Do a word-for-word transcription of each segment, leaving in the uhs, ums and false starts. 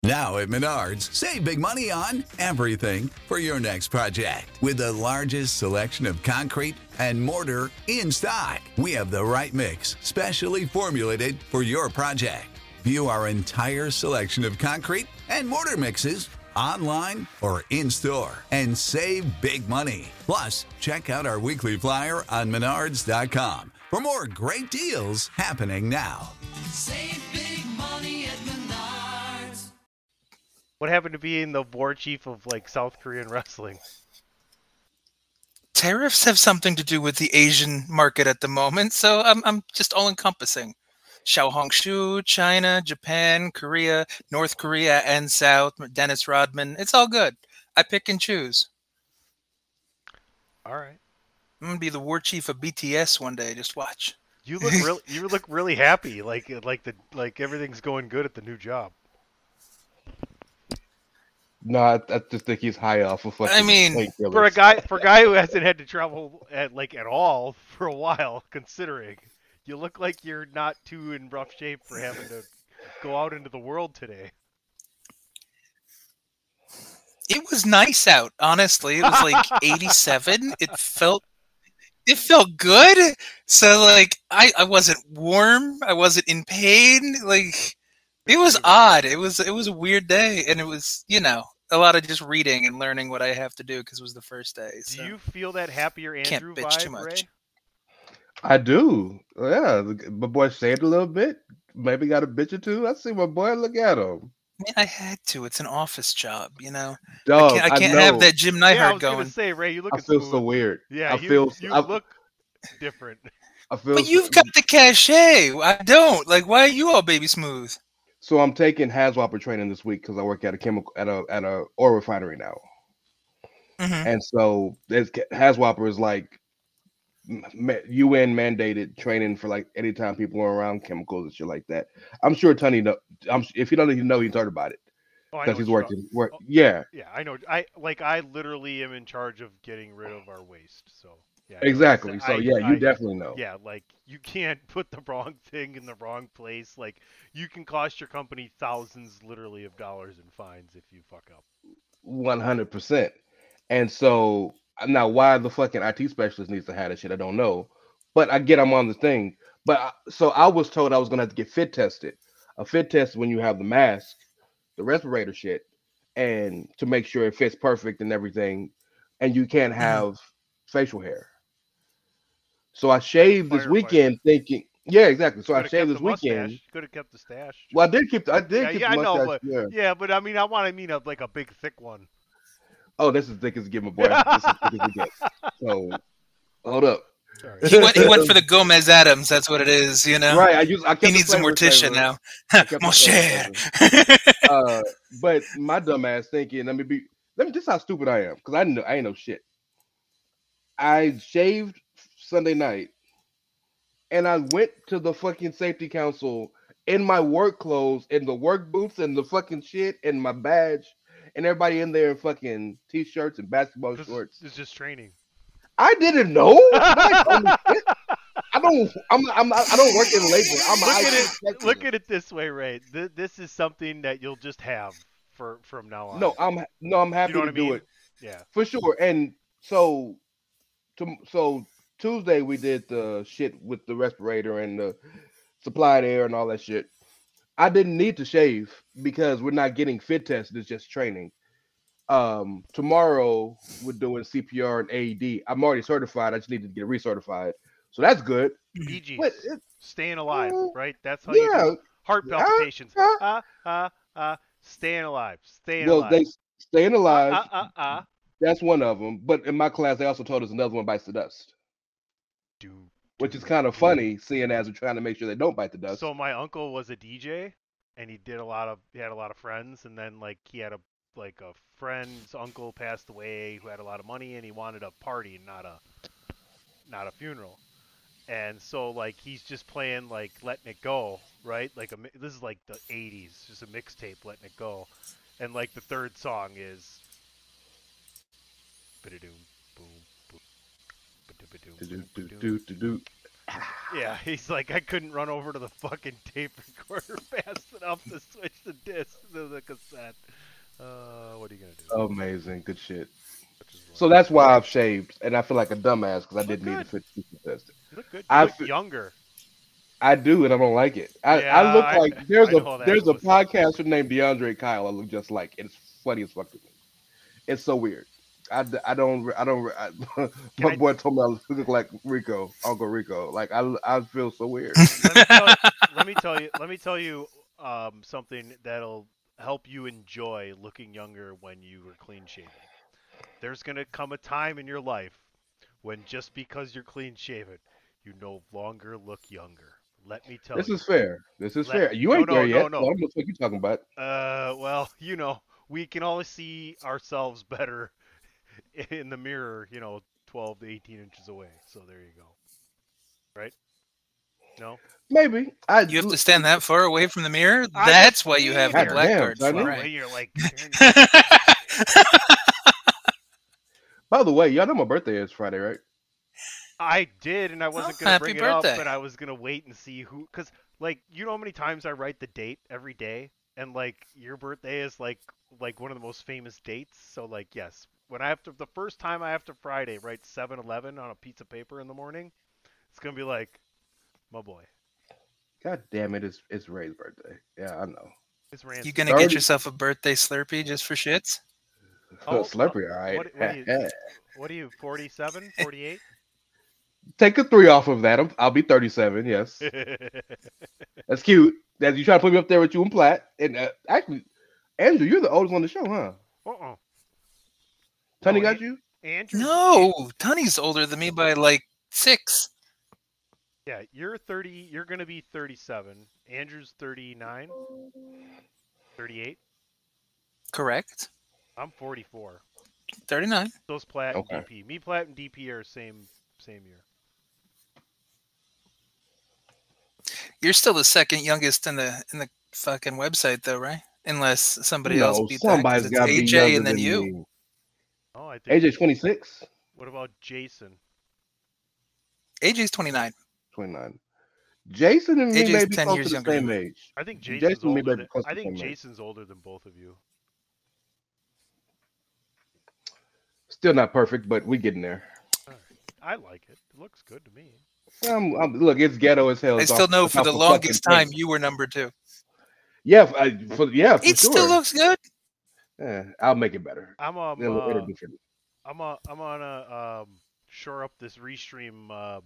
Now at Menards, save big money on everything for your next project. With the largest selection of concrete and mortar in stock, we have the right mix, specially formulated for your project. View our entire selection of concrete and mortar mixes online or in-store and save big money. Plus, check out our weekly flyer on menards dot com for more great deals happening now. Save big money at Menards. What happened to being the war chief of like South Korean wrestling? Tariffs have something to do with the Asian market at the moment, so I'm I'm just all encompassing. Xiaohongshu, China, Japan, Korea, North Korea, and South. Dennis Rodman. It's all good. I pick and choose. All right. I'm gonna be the war chief of B T S one day. Just watch. You look really you look really happy. Like like the like everything's going good at the new job. No, I, I just think he's high off of fucking. I mean, painkillers. For a guy for a guy who hasn't had to travel at like at all for a while, considering you look like you're not too in rough shape for having to go out into the world today. It was nice out, honestly. It was like eighty-seven. It felt it felt good. So like I, I wasn't warm. I wasn't in pain. Like it was odd. It was it was a weird day, and it was, you know, a lot of just reading and learning what I have to do because it was the first day. So. Do you feel that happier Andrew Can't bitch vibe, too much. Ray? I do. Yeah, my boy shaved a little bit. Maybe got a bitch or two. I see my boy. Look at him. I mean, I had to. It's an office job, you know. Dog, I can't, I can't know. have that Jim Yeah, I Neihart was going. gonna say, Ray, you look. I feel smooth. so weird. Yeah, I you, feel. you I, look different. I feel. But so- you've got the cachet. I don't. Like, why are you all baby smooth? So I'm taking Haswapper training this week because I work at a chemical at a at a oil refinery now, Mm-hmm. and so there's Haswapper is like ma- U N mandated training for like anytime people are around chemicals and shit like that. I'm sure Tony know. I'm if you don't even know, he's heard about it Oh, I know because he's what you're working. Work. Oh. Yeah, Yeah, I know. I like. I literally am in charge of getting rid of our waste. So yeah, I know exactly. it's- So I- yeah, you I- definitely know. Yeah, like you can't put the wrong thing in the wrong place. Like you can cost your company thousands, literally, of dollars in fines if you fuck up. One hundred percent. And so now, why the fucking I T specialist needs to have that shit, I don't know. But I get I'm on the thing. But I, so I was told I was gonna have to get fit tested. A fit test when you have the mask, the respirator shit, and to make sure it fits perfect and everything, and you can't have facial hair. So I shaved this Firefighter. weekend thinking, yeah, exactly. So I Coulda kept shaved the this weekend. mustache. Could have kept the stash. Well, I did keep, the, I did yeah, keep yeah, the I know, mustache. but Yeah. yeah, but I mean, I want to mean a like a big thick one. Oh, this is thick as get my boy. This is thick as it gets. So hold up. Sorry. He went. He went for the Gomez Adams. That's what it is. You know. Right. I use. I kept He the needs a flavor mortician saver. now. I kept the Mon flavor cher. saver. Uh, but my dumb ass thinking, let me be. Let me. This is how stupid I am because I know I ain't no shit. I shaved Sunday night, and I went to the fucking safety council in my work clothes, in the work boots, and the fucking shit, and my badge, and everybody in there in fucking t-shirts and basketball This shorts. is just training. I didn't know. Nobody told me shit. I don't. I'm. I'm. not- I don't work in labor. I'm. Look I at it. technician. Look at it this way, Ray. Th- this is something that you'll just have for from now on. No, I'm. No, I'm happy you know to what I do mean? it Yeah. for sure. And so, to, so Tuesday we did the shit with the respirator and the supplied air and all that shit. I didn't need to shave because we're not getting fit tested. It's just training. Um, tomorrow we're doing C P R and A E D. I'm already certified. I just need to get recertified. So that's good. Bee Gees. But it, Staying alive, uh, right? That's how you yeah. do it. Heart Ah, palpitations. ah. Ah, ah, ah. Staying alive. Staying Well, alive. they staying alive. Ah, ah, ah, ah. That's one of them. But in my class, they also told us another one bites the dust, Do, which is do, kind of do. funny, seeing as we're trying to make sure they don't bite the dust. So my uncle was a D J, and he did a lot of. He had a lot of friends, and then like he had a like a friend's uncle passed away who had a lot of money, and he wanted a party, not a not a funeral. And so like he's just playing like letting it go, right? Like a mi- this is like the eighties, just a mixtape letting it go, and like the third song is. Ba-da-doom, boom, boom, ba-da-ba-doom, Do, boom, do, ba-doom. do, do, do. Yeah, he's like, I couldn't run over to the fucking tape recorder fast enough to switch the disc to the cassette. Uh, what are you gonna do? Amazing, good shit. Which is So like- that's why I've shaved, and I feel like a dumbass because I Look didn't need good. to fit fifty tested. You look good. You I look fe- younger. I do, and I don't like it. I, Yeah, I look I- like there's I know how a that there's a goes. podcaster named DeAndre Kyle. I look just like. It's funny as fuck to me. It's so weird. I, d- I don't I don't I, my I- boy told me I look like Rico, Uncle Rico. Like I I feel so weird. let me tell you, let me tell you, let me tell you um, something that'll help you enjoy looking younger when you were clean shaven. There's gonna come a time in your life when just because you're clean shaven, you no longer look younger. Let me tell This you. is fair. This is Let- fair. You no, ain't no, there no, yet. no. So I don't know what you talking about. Uh, well, you know, we can always see ourselves better in the mirror, you know, twelve to eighteen inches away. So there you go. Right? No? Maybe I. You have to stand that far away from the mirror. I That's just why you have mean- the black Goddamn, card. son. for, Well, right? when you're like, By the way, y'all know my birthday is Friday, right? I did, and I wasn't Oh, gonna happy bring it up, birthday. but I was gonna wait and see who, cause like you know how many times I write the date every day, and like your birthday is like like one of the most famous dates. So like yes, when I have to, the first time I have to Friday write seven eleven on a piece of paper in the morning, it's gonna be like, my boy, God damn it! It's it's Ray's birthday. Yeah, I know. it's Ransom. You gonna Thirty- get yourself a birthday Slurpee just for shits? Oh, Slurpee, all right. what- what do you- What are you, forty-seven, forty-eight? Take a three off of that. I'm, I'll be thirty-seven. Yes, that's cute. That you try to put me up there with you and Platt. And uh, actually, Andrew, you're the oldest on the show, huh? Uh-uh. Tony No, got An- you. Andrew. No, Tony's older than me by like six. Yeah, you're thirty. You're gonna be thirty-seven. Andrew's thirty-nine. thirty-eight. Correct. I'm forty-four. thirty-nine. Those Platt Okay. and D P. Me, Platt, and D P are same same year. You're still the second youngest in the in the fucking website, though, right? Unless somebody else No, beat that. 'cause somebody's it's got to be A J younger and then than you. me. Oh, I think. A J's twenty-six, What about Jason? A J's twenty-nine. twenty-nine. Jason and me A J's may be ten close years to the younger same than age. I think Jason Jason's may older be than. close I to think the same age. Jason's older than both of you. Still not perfect, but we getting there. I like it. It looks good to me. Um, um, look, it's ghetto as hell. I It's still off- know it's for off the fucking longest time tape. you were number two. Yeah, f- I, for yeah, for It sure. still looks good. Yeah, I'll make it better. I'm um. It'll, it'll Uh, be different. I'm a, I'm gonna um shore up this restream um,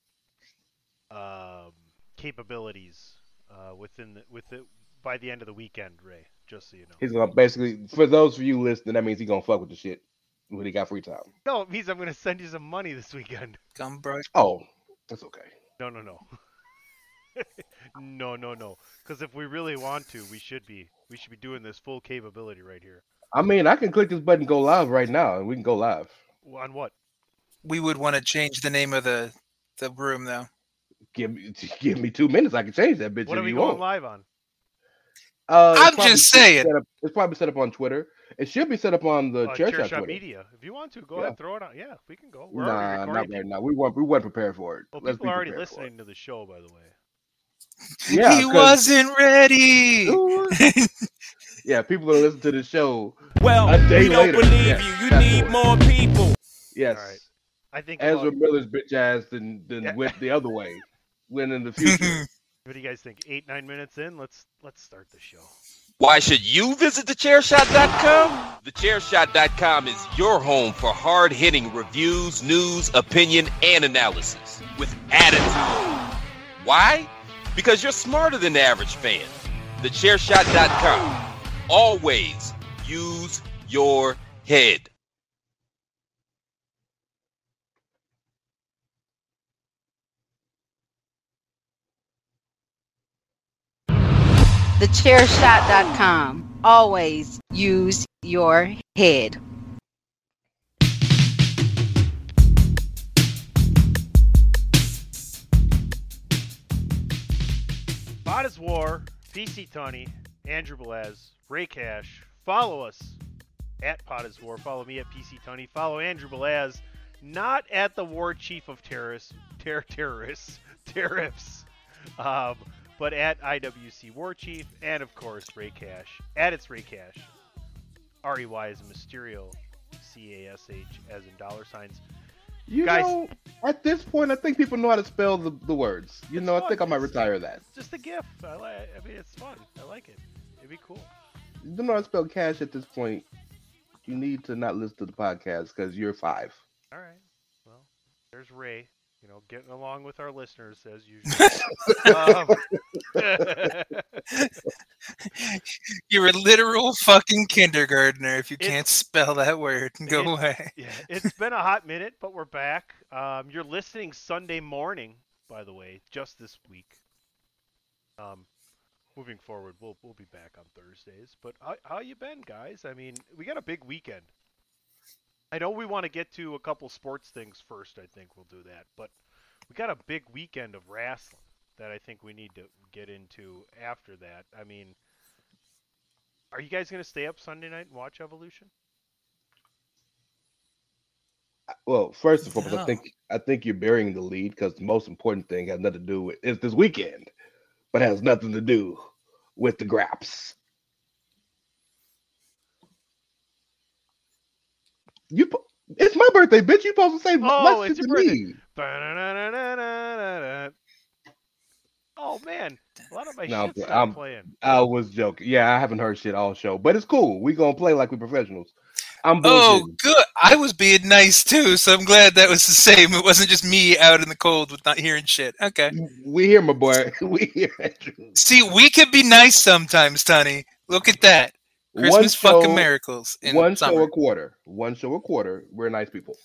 um capabilities uh within the, with it by the end of the weekend, Ray. Just so you know. He's gonna basically, for those of you listening, that means he's gonna fuck with the shit when he got free time. No, it means I'm gonna send you some money this weekend. Come, bro. Oh, that's okay. No, no, no. no, no, no. Because if we really want to, we should be. We should be doing this full capability right here. I mean, I can click this button, and go live right now, and we can go live. On what? We would want to change the name of the the room, though. Give me, give me two minutes. I can change that bitch What if are we you going want. live on? Uh, it's I'm probably just set saying. up- it's probably set up on Twitter. It should be set up on the Uh, Chair Chair Shot Shot Twitter. Media. If you want to, go Yeah. ahead, throw it on. Yeah, we can go. We're already Nah, recording. not right now. We weren't we weren't prepared for it. Well, Let's people be are already prepared for it. listening to the show, by the way. Yeah, he 'cause- wasn't ready. Yeah, people are listening to the show. Well, A day we don't later. believe Yeah, you. You that's need what- more people. Yes, All right. I think. Ezra About, Miller's bitch ass then then Yeah. went the other way. Went in the future. what do you guys think? Eight, nine minutes in. Let's let's start the show. Why should you visit the chair shot dot com? the chair shot dot com is your home for hard-hitting reviews, news, opinion, and analysis with attitude. Why? Because you're smarter than the average fan. the chair shot dot com. Always use your head. the chair shot dot com. Always use your head. Bot is War, P C Tony, Andrew Belaz, Ray Cash. Follow us at Pot is War. Follow me at P C Tony. Follow Andrew Belaz, not at the war chief of terrorists, ter- terrorists, tariffs, um, but at I W C War Chief, and of course Ray Cash. At its Ray Cash. R E Y is Mysterio, C A S H as in dollar signs. You Guys- know, at this point, I think people know how to spell the, the words. You It's know, I fun. think I might It's- retire that. It's just a gift. I, li- I mean, it's fun. I like it. It'd be cool. You don't know how to spell cash at this point. You need to not listen to the podcast because you're five. All right. Well, there's Ray. You know, getting along with our listeners as usual. um, You're a literal fucking kindergartner if you It's- can't spell that word. Go it's- away. yeah, it's been a hot minute, but we're back. Um, you're listening Sunday morning, by the way, just this week. Um, moving forward, we'll we'll be back on Thursdays. But how how you been, guys? I mean, we got a big weekend. I know we want to get to a couple sports things first. I think we'll do that, but we got a big weekend of wrestling that I think we need to get into after that. I mean, are you guys gonna stay up Sunday night and watch Evolution? Well, first and foremost, I No. think I think you're burying the lead because the most important thing has nothing to do with is this weekend, but has nothing to do with the Graps. You, po- it's my birthday, bitch. You supposed to say Oh, much it's to your birthday. me. Ba-na-na-na-na-na-na. Oh man, a lot of my No, shit's but not I'm- playing. I was joking. Yeah, I haven't heard shit all show, but it's cool. We gonna play like we professionals. I'm Oh, bullshitting. good. I was being nice too, so I'm glad that was the same. It wasn't just me out in the cold with not hearing shit. Okay. We here, my boy. We here. See, we can be nice sometimes, Tony. Look at that. One Christmas fucking show- miracles in one summer. show a quarter. One show a quarter. We're nice people.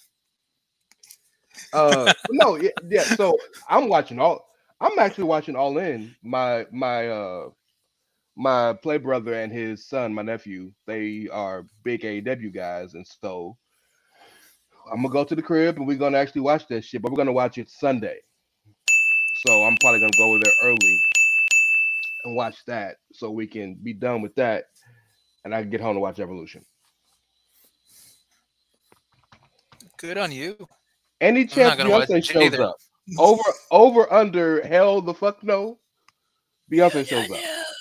Uh, no, yeah, yeah. So I'm watching all. I'm actually watching All In. My my uh my play brother and his son, my nephew, they are big A E W guys, and so I'm gonna go to the crib and we're gonna actually watch that shit. But we're gonna watch it Sunday. So I'm probably gonna go over there early and watch that, so we can be done with that, and I can get home to watch Evolution. Good on you. Any not chance gonna watch Beyonce it shows either. up? Over, over, under, hell the fuck no. Beyonce shows up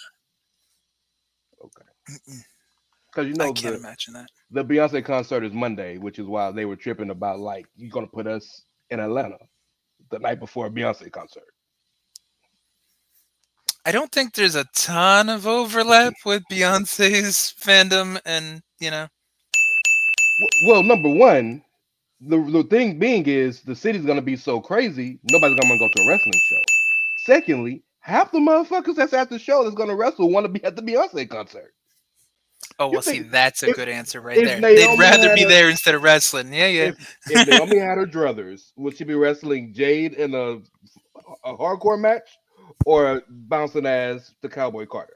because you I know can't the, imagine that. the Beyonce concert is Monday, which is why they were tripping about like you're gonna put us in Atlanta the night before a Beyonce concert. I don't think there's a ton of overlap with Beyonce's fandom, and you know, W- Well, number one, the the thing being is the city's gonna be so crazy, nobody's gonna go to a wrestling show. Secondly, half the motherfuckers that's at the show that's gonna wrestle want to be at the Beyonce concert. oh You well, see, think- that's a if- good answer right if there. Naomi They'd rather had be a- there instead of wrestling. Yeah, yeah. If, if Naomi had her druthers, would she be wrestling Jade in a, a hardcore match or bouncing ass to Cowboy Carter?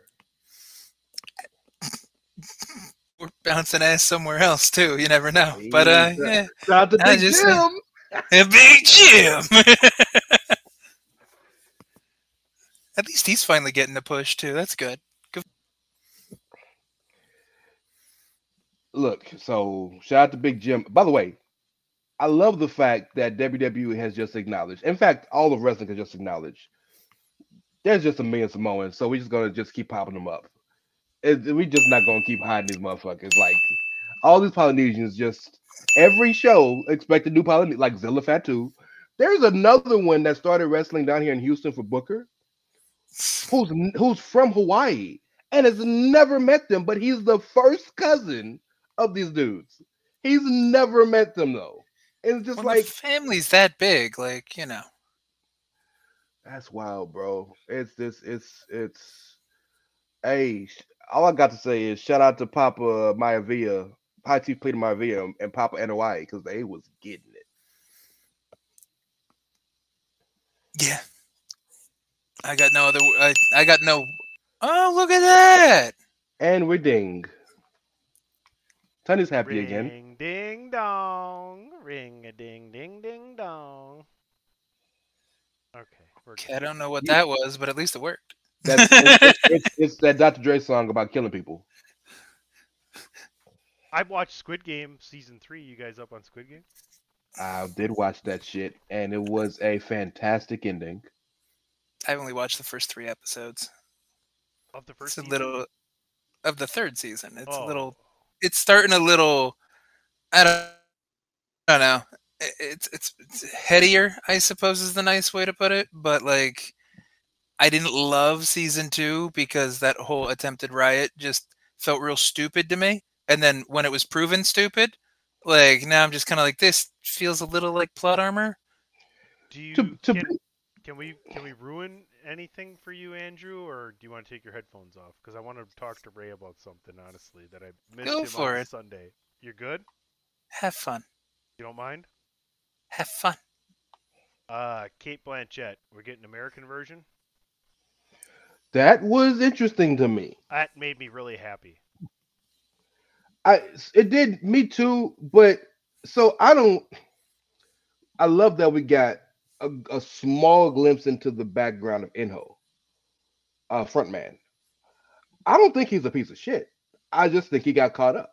We're bouncing ass somewhere else too. You never know. But uh, yeah, Shout out to I Big just- Jim. a big Jim. At least he's finally getting a push too. That's good. Look, so shout out to Big Jim. By the way, I love the fact that W W E has just acknowledged. In fact, all of wrestling has just acknowledged. There's just a million Samoans, so we're just gonna just keep popping them up. It, we just not gonna keep hiding these motherfuckers. Like all these Polynesians, just every show expect a new Polynesian, like Zilla Fatu. There's another one that started wrestling down here in Houston for Booker, who's who's from Hawaii and has never met them, but he's the first cousin of these dudes. He's never met them though. It's just When like the family's that big, like you know. that's wild, bro. It's this. It's it's. Hey, sh- all I got to say is shout out to Papa Maivia, High Chief Peter Maivia, and Papa Anawai because they was getting it. Yeah. I got no other. I, I got no. Oh, look at that! And we ding. Tony's happy Ring again. ding dong, ring a ding ding ding dong. Okay, we're Okay, I don't know what that was, but at least it worked. That's it's, it's, it's that Doctor Dre song about killing people. I watched Squid Game season three. You guys up on Squid Game? I did watch that shit, and it was a fantastic ending. I've only watched the first three episodes. Of the first It's a season? little of the third season. It's oh. a little. It's starting a little. I don't, I don't know. I- It's, it's it's headier, I suppose, is the nice way to put it. But like, I didn't love season two because that whole attempted riot just felt real stupid to me. And then when it was proven stupid, like now I'm just kind of like, this feels a little like plot armor. Do you To to can, be, can we can we ruin anything for you, Andrew, or do you want to take your headphones off? Because I want to talk to Ray about something, honestly, that I missed Go him for on it. Sunday. You're good? Have fun. You don't mind? Have fun. Uh, Kate Blanchett. We're getting American version. that was interesting to me. That made me really happy. I it did me too, but so I don't. I love that we got a, a small glimpse into the background of Inho, uh, frontman. I don't think he's a piece of shit. I just think he got caught up.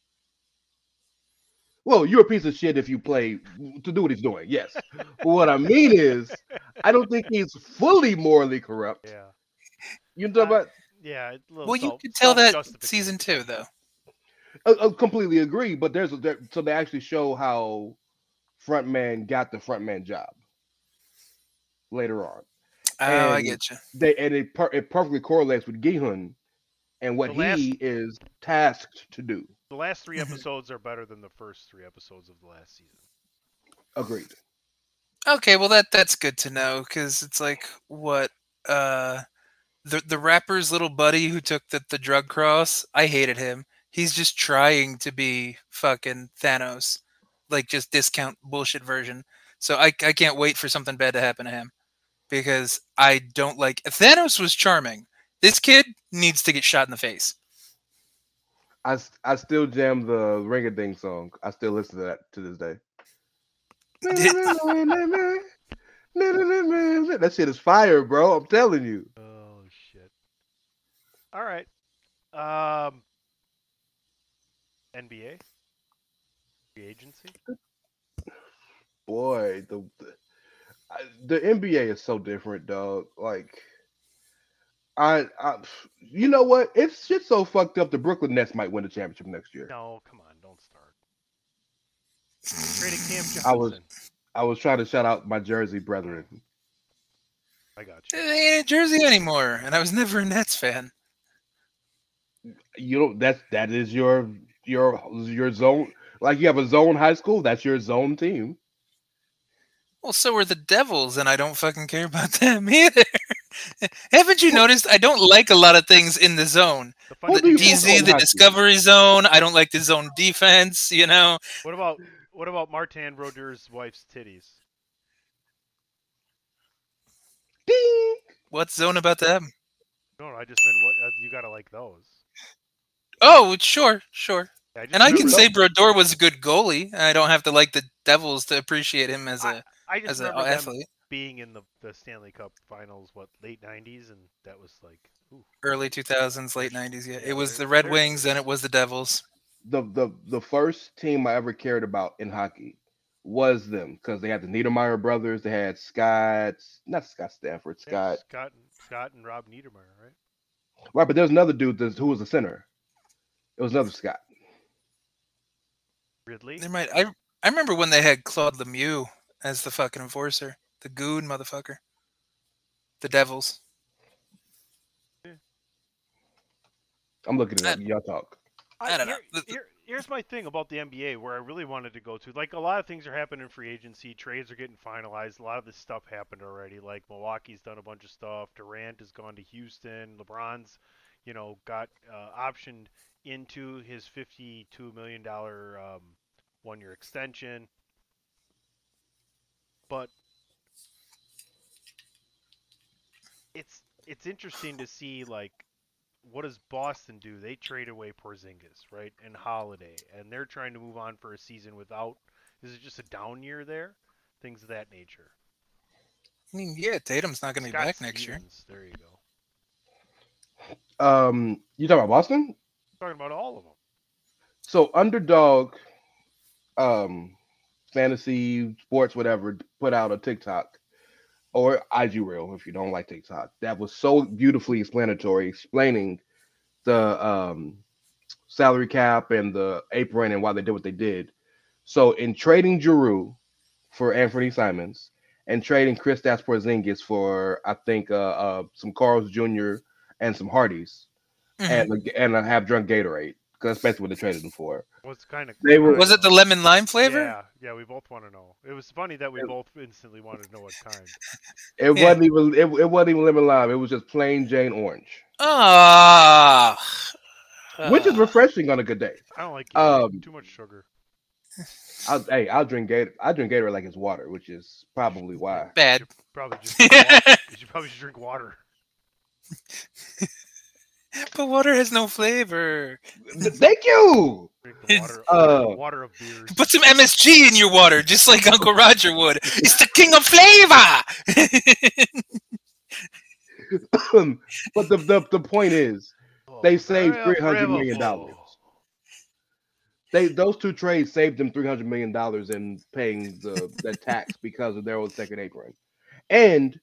Well, you're a piece of shit if you play to do what he's doing. Yes. But what I mean is, I don't think he's fully morally corrupt. Yeah. You know what? Yeah. A little Well, you self- could tell that self-justification. season two, though. I, I completely agree. But there's a, there, so they actually show how frontman got the frontman job later on. Oh, I And get you. They and it, per, it perfectly correlates with Gihun and what The last- he is tasked to do. The last three Mhm. episodes are better than the first three episodes of the last season. Agreed. Okay, well that that's good to know because it's like what uh the the rapper's little buddy who took the the drug cross. I hated him. He's just trying to be fucking Thanos, like just discount bullshit version. So I I can't wait for something bad to happen to him because I don't like Thanos was charming. This kid needs to get shot in the face. I, s- I still jam the Ring a Ding song. I still listen to that to this day. That shit is fire, bro. I'm telling you. Oh shit. All right. Um. N B A. Free agency. Boy, the the, I- the N B A is so different, dog. Like, I, I, you know what? It's shit so fucked up. The Brooklyn Nets might win the championship next year. No, come on, don't start. Traded Cam Johnson. I was- I was trying to shout out my Jersey brethren. I got It you. ain't a Jersey anymore, and I was never a Nets fan. You don't. That's that is your your your zone. Like you have a zone high school. That's your zone team. Well, so are the Devils, and I don't fucking care about them either. Haven't you noticed? I don't like a lot of things in the zone. The What funny do you thing D is- think Z, on the hockey? Discovery Zone. I don't like the zone defense. You know. What about what about Martin Brodeur's wife's titties? Ding. What's zone about them? No, no, I just meant what uh, you gotta like those. Oh, sure, sure. Yeah, I just And I can remember say them- Brodeur was a good goalie. I don't have to like the Devils to appreciate him as a I just as an remember them athlete. being in the, the Stanley Cup Finals, what late nineties, and that was like, ooh, Early two thousands, late nineties. Yeah, Yeah, it was they're- the Red they're- Wings, then it was the Devils. The the the first team I ever cared about in hockey was them because they had the Niedermeyer brothers. They had Scott, not Scott Stanford, yeah, Scott. Scott, and, Scott and Rob Niedermeyer, right? Right, but there was another dude that's, who was a center. It was another Scott. Ridley. There might I I remember when they had Claude Lemieux as the fucking enforcer, the goon motherfucker. The Devils. I'm looking it up. Uh, Y'all talk. I don't know. Here, The- the- here- here's my thing about the N B A where I really wanted to go to. Like, a lot of things are happening in free agency. Trades are getting finalized. A lot of this stuff happened already. Like, Milwaukee's done a bunch of stuff. Durant has gone to Houston. LeBron's, you know, got uh, optioned into his fifty-two million dollars um, one-year extension. But it's it's interesting to see, like, what does Boston do? They trade away Porzingis, right, and Holiday, and they're trying to move on for a season without. Is it just a down year there? Things of that nature. I mean, yeah, Tatum's not going to be Scott back next year. Stevens, there you go. Um, you talking about Boston? Talking about all of them. So underdog, um, fantasy sports whatever put out a TikTok or I G reel if you don't like TikTok that was so beautifully explanatory, explaining the um, salary cap and the apron and why they did what they did. So in trading Giroux for Anthony Simons and trading Kristaps Porzingis for I think uh, uh, some Carl's Junior and some Hardys Mhm. and a, and a half drunk Gatorade because that's basically what they traded them for. What's kind of They were- Was it the lemon lime flavor? Yeah, yeah. We both want to know. It was funny that we It- both instantly wanted to know what kind. It Yeah. wasn't even it, it wasn't even lemon lime. It was just plain Jane orange, Ah. which is Ah. refreshing on a good day. I don't like Gatorade. Um, Too much sugar. I'll, hey, I'll drink Gator. I drink Gatorade like it's water, which is probably why. Bad. Probably just drink water. You should probably just drink water. But water has no flavor. Thank you. Drink the water. Uh, water of beers. Put some M S G in your water, just like Uncle Roger would. It's the king of flavor. but the, the the point is, Oh, they saved very three hundred million dollars. They those two trades saved them three hundred million dollars in paying the, the tax because of their own second apron. And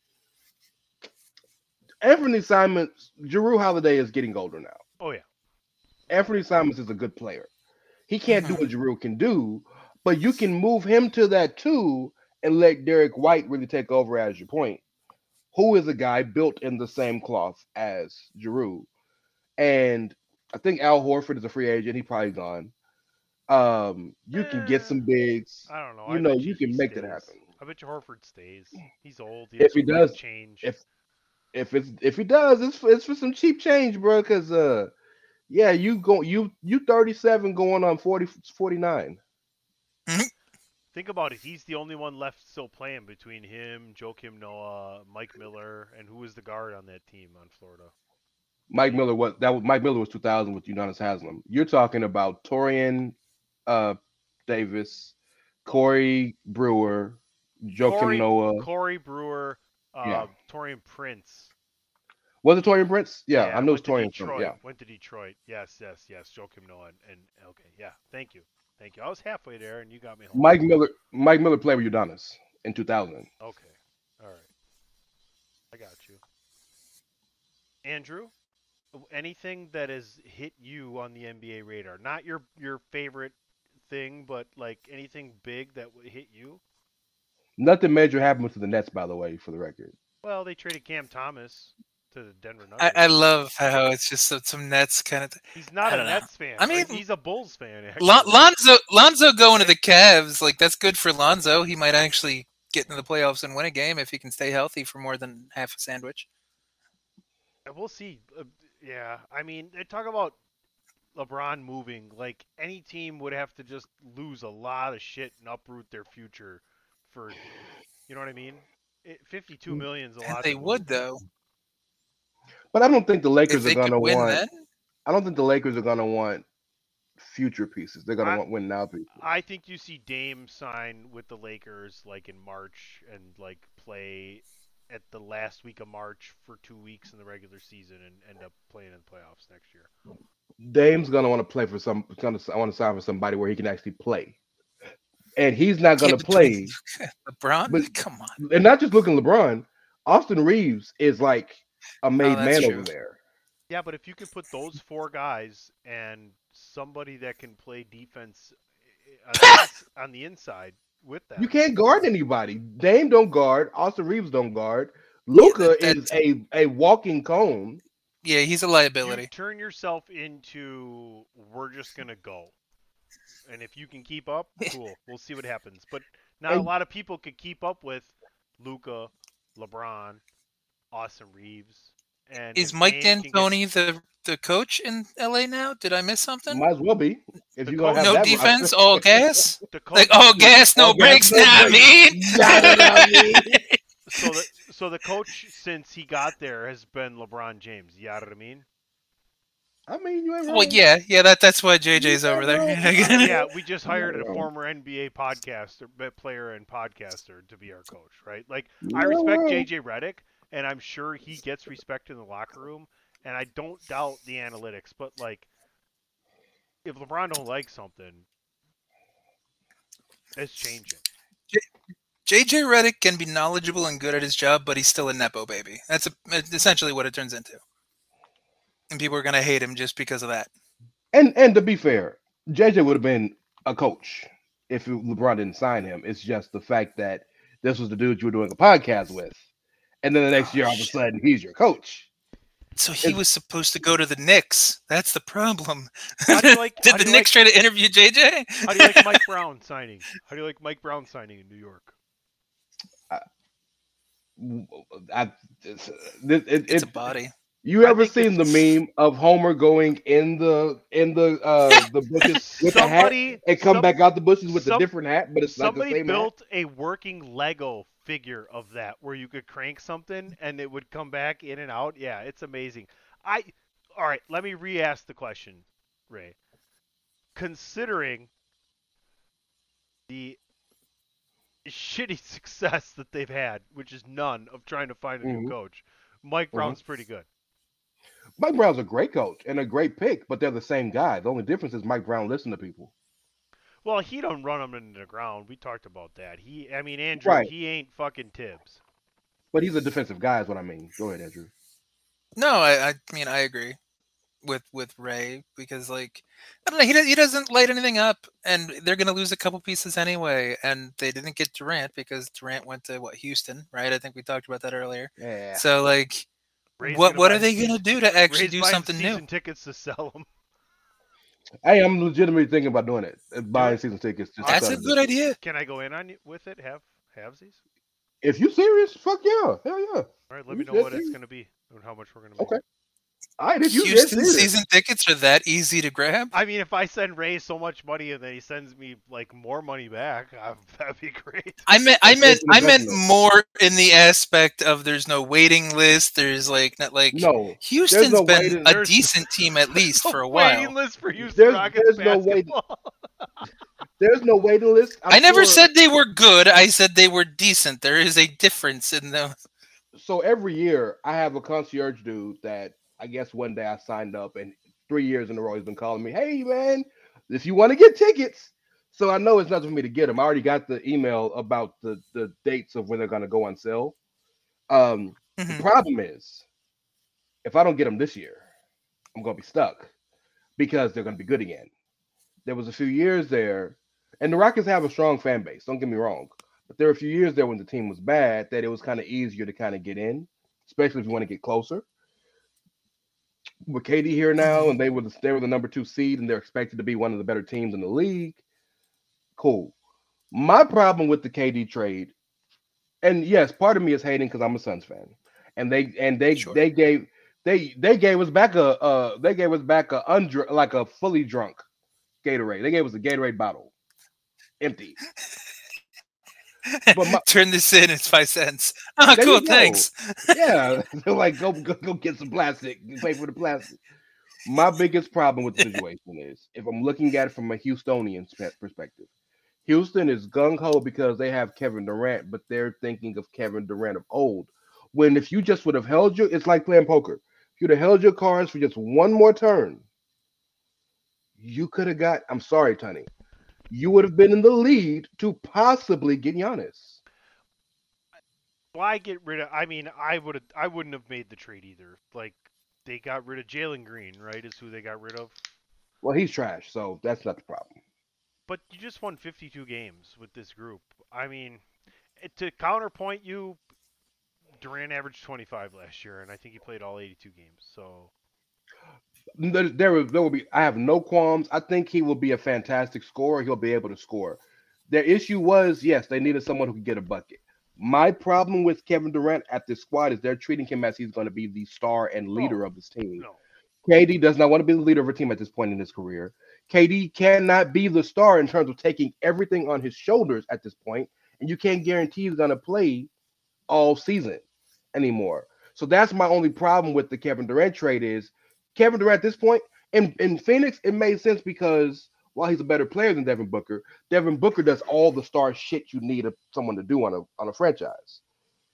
Anthony Simons, Giroux Holiday is getting older now. Oh yeah. Anthony Simons is a good player. He can't do what Giroux can do, but you can move him to that too and let Derek White really take over as your point, who is a guy built in the same cloth as Giroux. And I think Al Horford is a free agent. He probably gone. Um, you can get some bigs. I don't know. You I know, bet you he can make that stays. happen. I bet you Horford stays. He's old. He If has he some life does- change. If if it's if he does, it's for, it's for some cheap change, bro. Because uh, yeah, you go you you thirty-seven going on forty, forty-nine. Think about it. He's the only one left still playing between him, Joakim Noah, Mike Miller, and who was the guard on that team on Florida? Mike Miller was that was Mike Miller was two thousand with Udonis Haslam. You're talking about Torian uh, Davis, Corey Brewer, Joakim Corey, Noah. Corey Brewer, uh, Yeah. Torian Prince. Was it Torian Prince? Yeah, I know went it's to Torian Detroit. Prince. Yeah. Went to Detroit. Yes, yes, yes. Joakim Noah and, and okay, yeah. Thank you, thank you. I was halfway there, and you got me home. Mike Miller Mike Miller played with Udonis in two thousand. Okay, all right. I got you. Andrew, anything that has hit you on the N B A radar? Not your your favorite thing, but like anything big that would hit you? Nothing major happened to the Nets, by the way, for the record. Well, they traded Cam Thomas to the Denver I, Nuggets. I love how it's just some, some Nets kind of. He's not I a don't know. Nets fan. I mean- right? He's a Bulls fan. Actually. Lon- Lonzo Lonzo going to the Cavs, like that's good for Lonzo. He might actually get into the playoffs and win a game if he can stay healthy for more than half a sandwich. We'll see. Uh, yeah, I mean, they talk about LeBron moving. Like any team would have to just lose a lot of shit and uproot their future for, you know what I mean? It, Fifty-two million is a And lot. they to would lose. though. But I don't think the If Lakers they are gonna could win want. then. I don't think the Lakers are gonna want future pieces. They're gonna I- want win now pieces. I think you see Dame sign with the Lakers like in March and like play at the last week of March for two weeks in the regular season and end up playing in the playoffs next year. Dame's gonna want to play for some. Gonna I want to sign for somebody where he can actually play, and he's not gonna Yeah, but- play. LeBron, But- come on. And not just looking LeBron. Austin Reeves is like a made Oh, that's man true. over there. Yeah, but if you can put those four guys and somebody that can play defense eh, on the, ins- on the inside with that, You can't guard anybody. Dame don't guard. Austin Reeves don't guard. Luca that- is a, a walking cone. Yeah, he's a you liability. turn yourself into we're just gonna go. And if you can keep up, cool. We'll see what happens. But not a And- lot of people could keep up with Luca, LeBron, Austin Reeves, and Is if Mike Dame can get- D'Antoni the the coach in L A now? Did I miss something? Might as well be. If The you're gonna coach- have No that defense, roster. all gas. the coach, Like all gas, no All gas, breaks. no Nah, I breaks. mean. Yeah, you know what I mean? so the so the coach since he got there has been LeBron James. You know what I mean? I mean, you ain't Well, wrong. yeah, yeah. That that's why J J's over there. Yeah, we just hired a Yeah. former N B A podcaster, b- player and podcaster to be our coach, right? Like, You I ain't respect wrong. J J Redick, and I'm sure he gets respect in the locker room, and I don't doubt the analytics, but, like, if LeBron don't like something, It's changing. J J Redick can be knowledgeable and good at his job, but he's still a nepo baby. That's a, essentially what it turns into. And people are gonna hate him just because of that. And and to be fair, J J would have been a coach if LeBron didn't sign him. It's just the fact that this was the dude you were doing a podcast with, and then the next Oh, year all of a shit. sudden he's your coach. So he It's- was supposed to go to the Knicks. That's the problem. How do you like- Did how the do you Knicks try to interview J J? How do you like Mike Brown signing? How do you like Mike Brown signing in New York? I, it's, it, it, It's it- a body. you I ever think seen the meme of Homer going in the in the uh the bushes with the hat Somebody and come some- back out the bushes with a some- different hat, but it's not the Somebody same hat? built a working Lego figure of that where you could crank something and it would come back in and out. Yeah, it's amazing. I all right, let me re-ask the question, Ray. Considering the shitty success that they've had, which is none of trying to find a Mhm. new coach, Mike Brown's pretty good. Mike Brown's a great coach and a great pick, but they're the same guy. The only difference is Mike Brown listened to people. Well, he don't run them into the ground. We talked about that. He, I mean, Andrew, Right. he ain't fucking Tibbs. But he's a defensive guy, is what I mean. Go ahead, Andrew. No, I, I mean I agree with with Ray because like I don't know he does, he doesn't light anything up and they're gonna lose a couple pieces anyway and they didn't get Durant because Durant went to what Houston, right? I think we talked about that earlier. Yeah. So like Ray's what gonna what buy are they season- gonna do to actually Ray's do buying something season new? tickets to sell them. Hey, I'm legitimately thinking about doing it. uh, Buying season tickets. Just to That's sell a them. good idea. Can I go in on you with it? Have halvesies? If you serious, fuck yeah. Hell yeah. All right, let me You know said what it's serious. going to be and how much we're going to make. Okay. All right, if you dead Houston serious. season tickets are that easy to grab? I mean, if I send Ray so much money and then he sends me like more money back, uh, that'd be great. I meant I meant That's an I meant investment. more in the aspect of there's no waiting list. There's like not like No. Houston's no been waiting- a there's- decent team at least for a Waiting while. list for Houston There's- Rockets there's no waiting- basketball. There's no waiting list. I'm I never sure- said they were good. I said they were decent. There is a difference in them. So every year I have a concierge dude that I guess one day I signed up and three years in a row he's been calling me, hey man, if you want to get tickets. So I know it's nothing for me to get them. I already got the email about the, the dates of when they're going to go on sale. Um, The Mhm. problem is if I don't get them this year, I'm going to be stuck because they're going to be good again. There was a few years there, and the Rockets have a strong fan base. Don't get me wrong. But there were a few years there when the team was bad that it was kind of easier to kind of get in, especially if you want to get closer. With K D here now, and they were the, they were the number two seed, and they're expected to be one of the better teams in the league. Cool. My problem with the K D trade, and yes, part of me is hating because I'm a Suns fan, and they and they Sure. they gave they they gave us back a uh they gave us back a undr like a fully drunk Gatorade. They gave us a Gatorade bottle, empty. But my- Turn this in. It's five cents. Oh, There cool. you go. Thanks. Yeah, they're like go, go go get some plastic, you pay for the plastic. My biggest problem with the situation is if I'm looking at it from a Houstonian spe- perspective, Houston is gung ho because they have Kevin Durant, but they're thinking of Kevin Durant of old. When if you just would have held your, it's like playing poker. If you'd have held your cards for just one more turn, you could have got. I'm sorry, Tony. You would have been in the lead to possibly get Giannis. Why get rid of? I mean, I would have. I wouldn't have made the trade either. Like they got rid of Jalen Green, right? Is who they got rid of. Well, he's trash, so that's not the problem. But you just won fifty-two games with this group. I mean, eh, to counterpoint you, Durant averaged twenty-five last year, and I think he played all eighty-two games. So There, there, will- there will be. I have no qualms. I think he will be a fantastic scorer. He'll be able to score. Their issue was, yes, they needed someone who could get a bucket. My problem with Kevin Durant at this squad is they're treating him as he's going to be the star and leader No. of this team. no, K D does not want to be the leader of a team at this point in his career. K D cannot be the star in terms of taking everything on his shoulders at this point, and you can't guarantee he's going to play all season anymore. So that's my only problem with the Kevin Durant trade is Kevin Durant at this point in, in Phoenix, it made sense because while he's a better player than Devin Booker, Devin Booker does all the star shit you need a, someone to do on a on a franchise.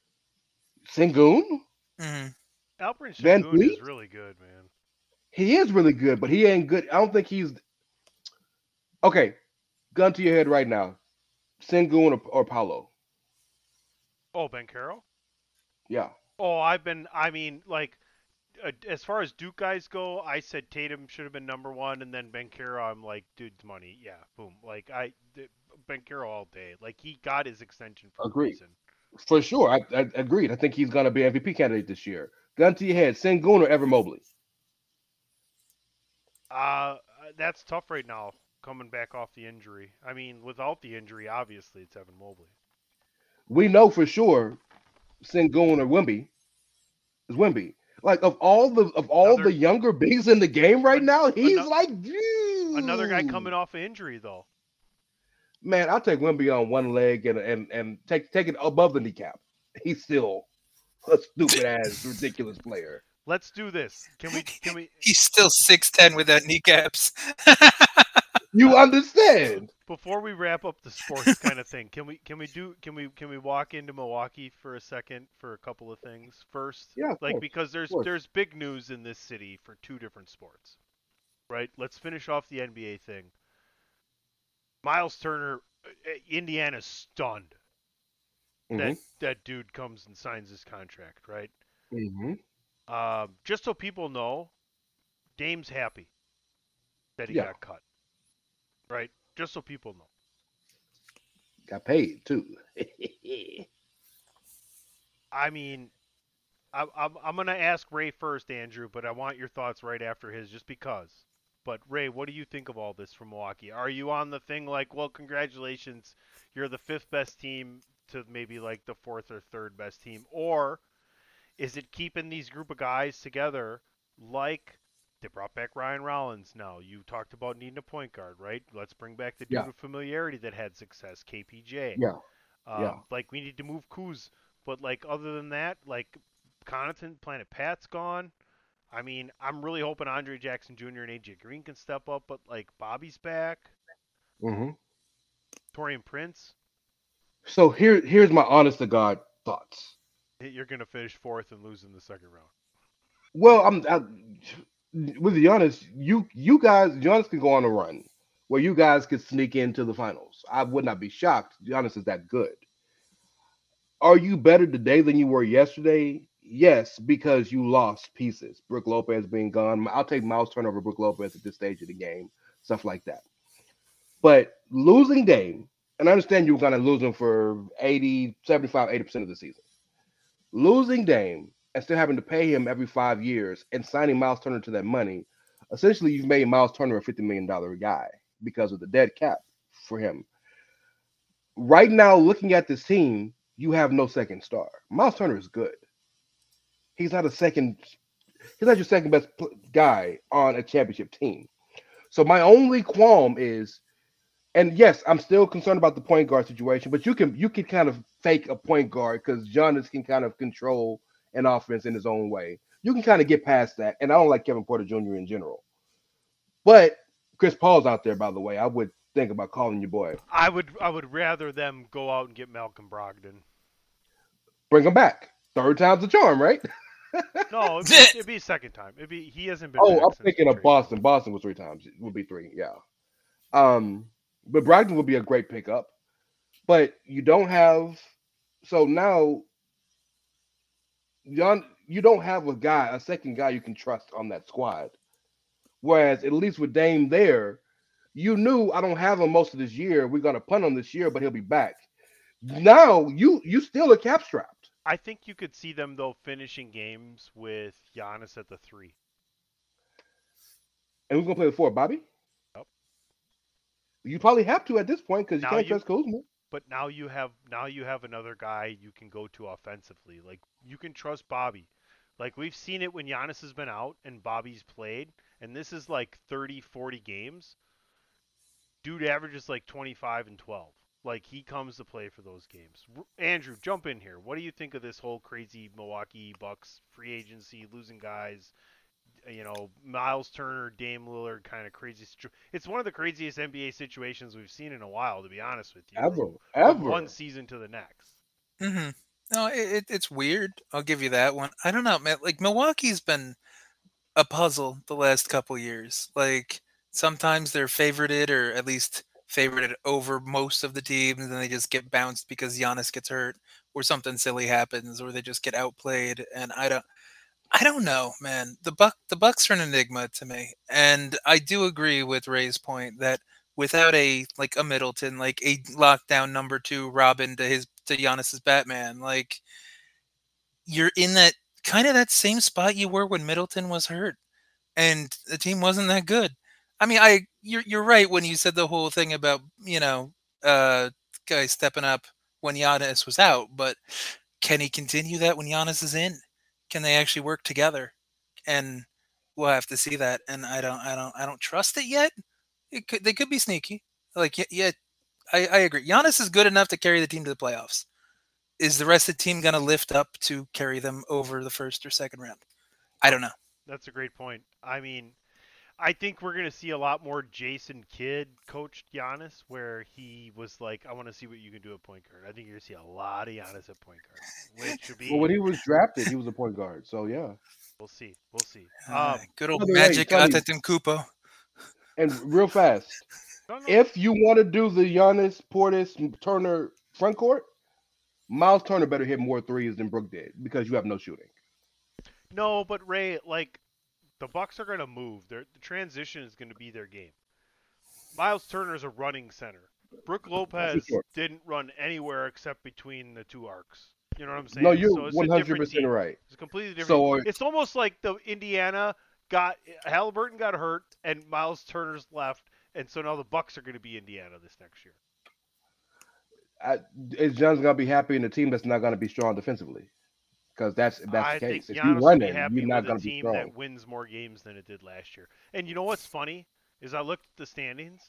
Sengun, Mhm. Alperen Van Sengun is Vliet? really good, man. he is really good, but he ain't good. I don't think he's okay. Gun to your head right now. Sengun or, or Paulo. Oh, Banchero? Yeah. Oh, I've been. I mean, like, uh, as far as Duke guys go, I said Tatum should have been number one, and then Banchero. I'm like, dude's money. Yeah, boom. Like I, th- Banchero all day. Like he got his extension for a Agreed. reason. For sure. I, I agreed. I think he's gonna be M V P candidate this year. Gun to your head, Sengun or Evan Mobley. Uh, that's tough right now. Coming back off the injury. I mean, without the injury, obviously it's Evan Mobley. We know for sure Sengun or Wimby is Wimby. Like of all the of all Another- the younger bigs in the game right An- now, he's ano- like Another guy dude. coming off an injury though. Man, I'll take Wimby on one leg and and and take take it above the kneecap. He's still a stupid ass ridiculous player. Let's do this. Can we? Can we? He's still six ten without kneecaps. You understand? Before we wrap up the sports kind of thing, can we? Can we do? Can we? Can we walk into Milwaukee for a second for a couple of things first? Yeah, of Like course, because there's course. there's big news in this city for two different sports, right? Let's finish off the N B A thing. Miles Turner, uh, Indiana's stunned that Mhm. that dude comes and signs his contract, right? Mhm. Um, just so people know, Dame's happy that he Yeah. got cut, right? Just so people know. Got paid too. I mean, I, I'm I'm gonna ask Ray first, Andrew, but I want your thoughts right after his, just because. But Ray, what do you think of all this from Milwaukee? Are you on the thing like, well, congratulations, you're the fifth best team to maybe like the fourth or third best team, or is it keeping these group of guys together like they brought back Ryan Rollins now? You talked about needing a point guard, right? Let's bring back the dude Yeah. with familiarity that had success, K P J. Yeah. Um, Yeah. Like we need to move Kuz, but like other than that, like Connaughton, Planet Pat's gone. I mean, I'm really hoping Andre Jackson Junior and A J Green can step up, but like Bobby's back, hmm Torian Prince, So here here's my honest to God thoughts. you're gonna finish fourth and lose in the second round. Well, I'm I, with Giannis. You you guys, Giannis can go on a run where you guys could sneak into the finals. I would not be shocked. Giannis is that good. Are you better today than you were yesterday? Yes, because you lost pieces. Brook Lopez being gone. I'll take Miles Turner over Brook Lopez at this stage of the game, stuff like that. But losing Dame, and I understand you were going to lose him for eighty, seventy-five, eighty percent of the season. Losing Dame and still having to pay him every five years and signing Miles Turner to that money, essentially you've made Miles Turner a fifty million dollars guy because of the dead cap for him. Right now, looking at this team, you have no second star. Miles Turner is good. He's not a second. He's not your second best pl- guy on a championship team. So my only qualm is, and yes, I'm still concerned about the point guard situation. But you can you can kind of fake a point guard because Giannis can kind of control an offense in his own way. You can kind of get past that. And I don't like Kevin Porter Junior in general. But Chris Paul's out there, by the way. I would think about calling your boy. I would I would rather them go out and get Malcolm Brogdon. Bring him back. Third time's the charm, right? No, it'd be, it'd be second time. It'd be he hasn't been. Oh, back I'm since thinking the of trade. Boston. Boston was three times. It would be three, yeah. Um, but Brogdon would be a great pickup. But you don't have so now you you don't have a guy, a second guy you can trust on that squad. Whereas at least with Dame there, you knew I don't have him most of this year. We're gonna punt on this year, but he'll be back. Now you you still are cap strapped. I think you could see them though finishing games with Giannis at the three. And who's gonna play the four, Bobby? Yep. You probably have to at this point because you Now can't you- trust Kuzma. But now you have now you have another guy you can go to offensively. Like you can trust Bobby. Like we've seen it when Giannis has been out and Bobby's played, and this is like thirty, forty games. Dude averages like twenty-five and twelve. Like he comes to play for those games. R- Andrew, jump in here. What do you think of this whole crazy Milwaukee Bucks free agency, losing guys? You know, Miles Turner, Dame Lillard, kind of crazy. situ- It's one of the craziest N B A situations we've seen in a while, to be honest with you. Ever, From ever. one season to the next. hmm No, it, it, it's weird. I'll give you that one. I don't know, man. Like Milwaukee's been a puzzle the last couple years. Like sometimes they're favorited, or at least favored over most of the teams, and then they just get bounced because Giannis gets hurt or something silly happens, or they just get outplayed. And I don't, I don't know, man. The Buck, the Bucks are an enigma to me, and I do agree with Ray's point that without a like a Middleton, like a lockdown number two Robin to his to Giannis's Batman, like you're in that kind of that same spot you were when Middleton was hurt, and the team wasn't that good. I mean, I you're you're right when you said the whole thing about, you know, uh guys stepping up when Giannis was out, but can he continue that when Giannis is in? Can they actually work together? And we'll have to see that. And I don't I don't I don't trust it yet. It could they could be sneaky. Like yeah, yeah I, I agree. Giannis is good enough to carry the team to the playoffs. Is the rest of the team gonna lift up to carry them over the first or second round? I don't know. That's a great point. I mean, I think we're going to see a lot more Jason Kidd coached Giannis, where he was like, I want to see what you can do at point guard. I think you're going to see a lot of Giannis at point guard, which would be... Well, when he was drafted, he was a point guard, so yeah. We'll see. We'll see. Uh, Um, good old by the way, Magic Tony- Antetokounmpo. And real fast, no, no, if you want to do the Giannis, Portis, Turner front court, Miles Turner better hit more threes than Brook did because you have no shooting. no, but Ray, like, the Bucks are going to move. Their, the transition is going to be their game. Miles Turner is a running center. Brooke Lopez sure. didn't run anywhere except between the two arcs. You know what I'm saying? No, you're So it's a one hundred different percent team. right. It's a completely different. So, uh, it's almost like the Indiana got Halliburton got hurt and Miles Turner's left, and so now the Bucks are going to be Indiana this next year. I, is John's gonna be happy in a team that's not gonna be strong defensively? Because that's if that's I the case. think If Giannis you will run be it, happy you're not with gonna a be team strong. that wins more games than it did last year. And you know what's funny is I looked at the standings.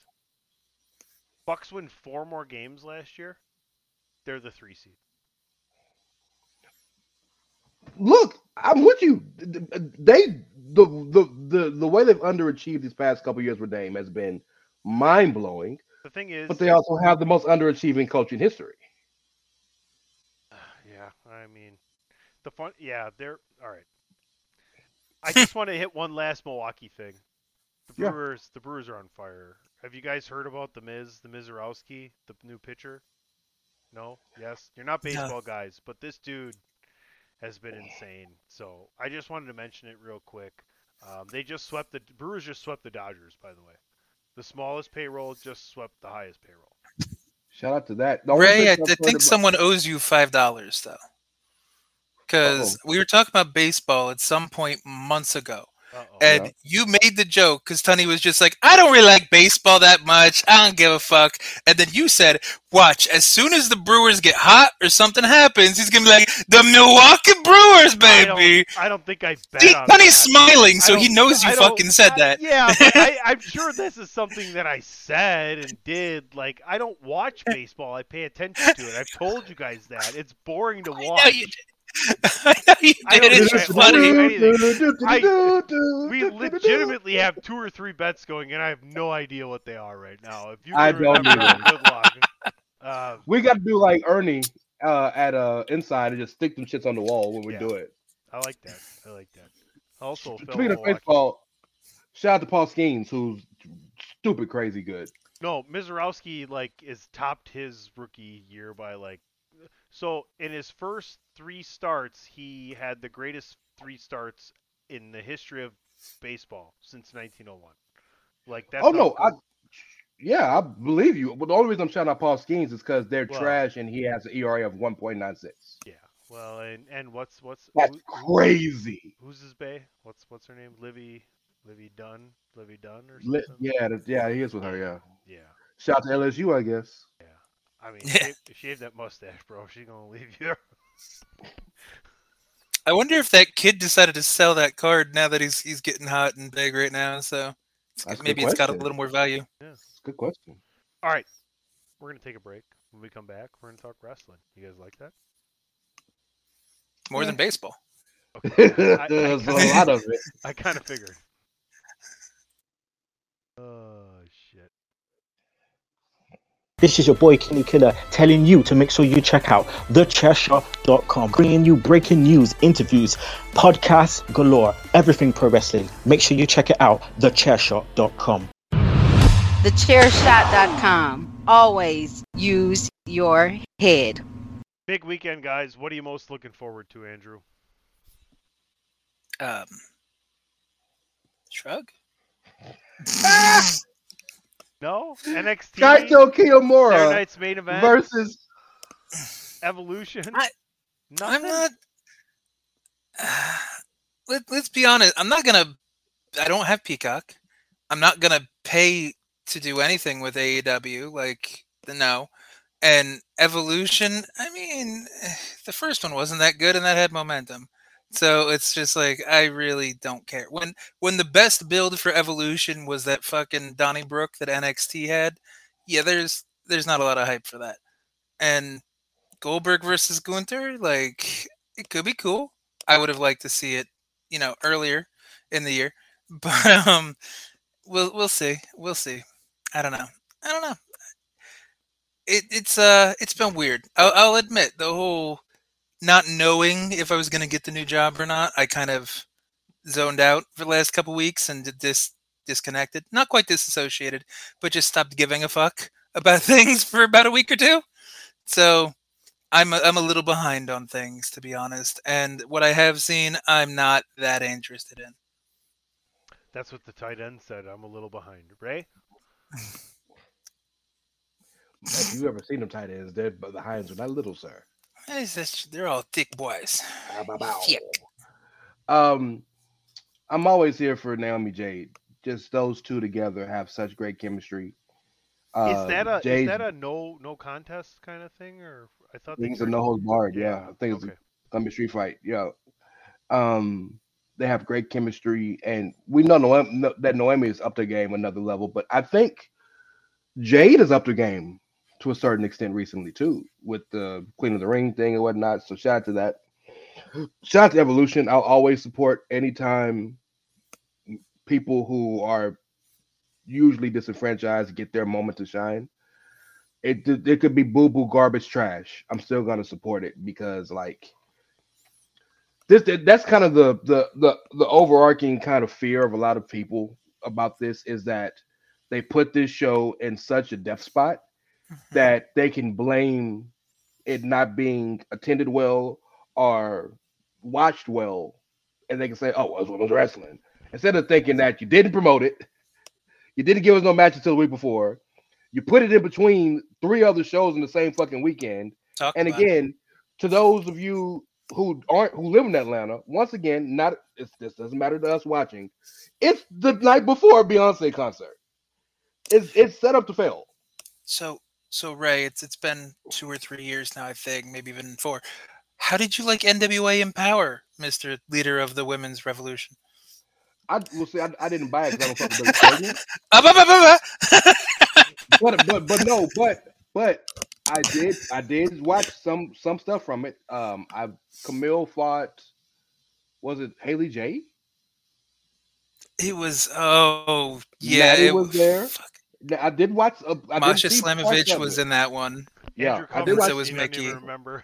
Bucks win four more games last year. They're the three seed. Look, I'm with you. They the the the, the way they've underachieved these past couple years with Dame has been mind blowing. The thing is, But they also have the most underachieving coach in history. yeah, I mean, the fun, yeah, they're all right. I just want to hit one last Milwaukee thing. The Yeah. Brewers, the Brewers are on fire. Have you guys heard about the Miz, the Mizorowski, the new pitcher? No, yes, you're not baseball guys, but this dude has been insane. So I just wanted to mention it real quick. Um, they just swept the Brewers just swept the Dodgers, by the way. The smallest payroll just swept the highest payroll. Shout out to that. The only Ray, thing I, I've I heard think about- someone owes you five dollars though, because we were talking about baseball at some point months ago, Uh-oh. and Yeah. you made the joke because Tony was just like, "I don't really like baseball that much. I don't give a fuck." And then you said, "Watch, as soon as the Brewers get hot or something happens, he's gonna be like the Milwaukee Brewers, I don't, baby." I don't think I bet See, on Tony's that. smiling, so I he don't- knows you I don't- fucking said I- that. Yeah, but I, I'm sure this is something that I said and did. Like, I don't watch baseball. I pay attention to it. I've told you guys that. It's boring to I know watch. you did. I know you I did. don't It's think I- funny. I- We legitimately have two or three bets going, and I have no idea what they are right now. If you I can don't remember, either. good luck. Uh, We got to do like Ernie uh, at uh, Inside and just stick them shits on the wall when we Yeah. do it. I like that. I like that. Also, Phil Speaking of Milwaukee. baseball, shout out to Paul Skeens, who's stupid crazy good. No, Mizorowski like is topped his rookie year by like. So in his first three starts, he had the greatest three starts in the history of baseball since nineteen oh one. Like that's Oh how no, I cool- yeah, I believe you. But the only reason I'm shouting out Paul Skeens is because they're Well- trash and he has an E R A of one point nine six. yeah. Well, and and what's what's That's who- who- crazy. Who's his bae? What's what's her name? Livy Livy Dunn, Livy Dunn or Li- something? Yeah, that- yeah, he is with her. Yeah. Yeah. Shout out to L S U, I guess. Yeah. I mean, Yeah. shave, shave that mustache, bro. She's gonna leave you. I wonder if that kid decided to sell that card now that he's he's getting hot and big right now. So it's- That's a maybe good it's got a question. little more value. It's a good question. All right, we're gonna take a break. When we come back, we're gonna talk wrestling. You guys like that? More than baseball. There's a lot of it. I kind of figured. Oh shit. This is your boy Kenny Killer telling you to make sure you check out the chair shot dot com, bringing you breaking news, interviews, podcasts galore, everything pro wrestling. Make sure you check it out, the chair shot dot com. the chair shot dot com. Always use your head. Big weekend, guys. What are you most looking forward to, Andrew? Um, shrug. No? N X T? Kaito Saturday Kiyomura night's main event? versus Evolution? I- Nothing? I'm not. let, let's be honest. I'm not gonna. I don't have Peacock. I'm not gonna pay to do anything with A E W. Like the no, and Evolution. I mean, the first one wasn't that good, and that had momentum. So it's just like I really don't care. When when the best build for Evolution was that fucking Donnybrook that N X T had, yeah, there's there's not a lot of hype for that. And Goldberg versus Gunther, like it could be cool. I would have liked to see it, you know, earlier in the year, but um, we'll we'll see, we'll see. I don't know, I don't know. It it's uh it's been weird. I'll, I'll admit the whole not knowing if I was gonna get the new job or not. I kind of zoned out for the last couple weeks and did this disconnected, not quite disassociated, but just stopped giving a fuck about things for about a week or two. So. I'm a, I'm a little behind on things, to be honest, and what I have seen, I'm not that interested in. That's what the tight end said. I'm a little behind. Ray? Have you ever seen them tight ends? They're but the Hinds are not little, sir. It's just- they're all thick boys. Bow, bow, bow. Thick. Um, I'm always here for Naomi Jade. Just those two together have such great chemistry. Uh, is that a is Jade's that a no no contest kind of thing, or I thought I think it's they a no holds barred. Yeah, I think it's okay. gonna be a street fight. Yeah. Um, they have great chemistry, and we know Noemi, that Noemi is up their game another level. But I think Jade is up their game to a certain extent recently too, with the Queen of the Ring thing and whatnot. So shout out to that. Shout out to Evolution. I'll always support anytime people who are usually disenfranchised get their moment to shine. It it could be boo boo garbage trash. I'm still gonna support it because like this that's kind of the the the the overarching kind of fear of a lot of people about this is that they put this show in such a death spot that they can blame it not being attended well or watched well, and they can say, "Oh, well, it's women's wrestling," instead of thinking that you didn't promote it, you didn't give us no match until the week before. You put it in between three other shows in the same fucking weekend. Talk and about again, to those of you who aren't who live in Atlanta, once again, not it's, this doesn't matter to us watching. It's the night before a Beyonce concert. It's it's set up to fail. So, so Ray, it's it's been two or three years now, I think, maybe even four. How did you like N W A Empower, Mister Leader of the Women's Revolution? I will see. I, I didn't buy it because I don't fuck with Billy Corgan. Ah, bah, bah, bah, bah. but but but no, but but I did I did watch some some stuff from it. Um, I Camille fought. Was it Haley J? It was oh yeah, Maddie it was there. fuck. I did watch. Uh, I did Masha see parts Slamovich of was it. in that one. Yeah, Andrew I did covered watch. so was it, he doesn't Mickey. even remember.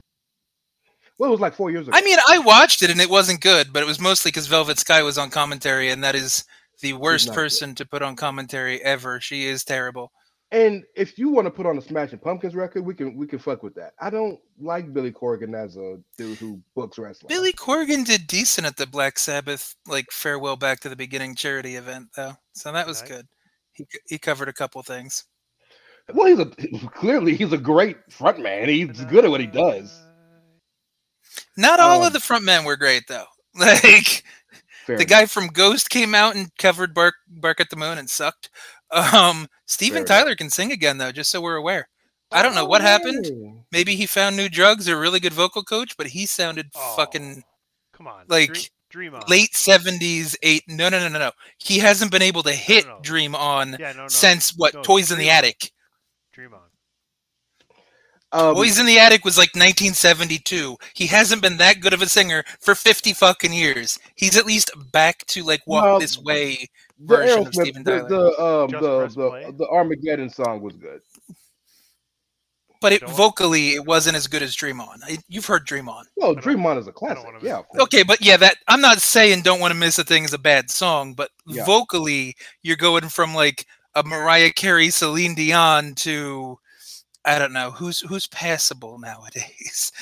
Well, it was like four years ago. I mean, I watched it and it wasn't good, but it was mostly because Velvet Sky was on commentary, and that is the worst not person to put on commentary ever. She is terrible. And if you want to put on a Smashing Pumpkins record, we can we can fuck with that. I don't like Billy Corgan as a dude who books wrestling. Billy Corgan did decent at the Black Sabbath, like farewell back to the beginning charity event, though, so that was Nice. good. He he covered a couple things. Well, he's a clearly he's a great frontman. He's good at what he does. Not all Um, of the front men were great, though. Like Fair the enough. guy from Ghost came out and covered Bark Bark at the Moon and sucked. Um, Steven Fair enough. Tyler can sing again, though, just so we're aware. I don't know what happened. Oh. Maybe he found new drugs or a really good vocal coach, but he sounded Oh, fucking Come on. like, Dream, dream on. late seventies, eight. No, no, no, no, no. He hasn't been able to hit no. Dream On Yeah, no, no. since what? No, Toys in the Dream On. Attic. Dream on. Um, Toys in the Attic was like nineteen seventy-two. He hasn't been that good of a singer for fifty fucking years. He's at least back to like Walk Well, This Way the version of Aerosmith, Steven the Tyler. the, um, Just the, Press Play? the the Armageddon song was good. But it Don't- vocally, it wasn't as good as Dream On. I- You've heard Dream On. Well, don't- Dream On is a I don't classic. wanna Yeah, miss of course. Okay, but yeah, that I'm not saying Don't Want to Miss a Thing is a bad song, but Yeah. vocally, you're going from like a Mariah Carey, Celine Dion to, I don't know, who's who's passable nowadays.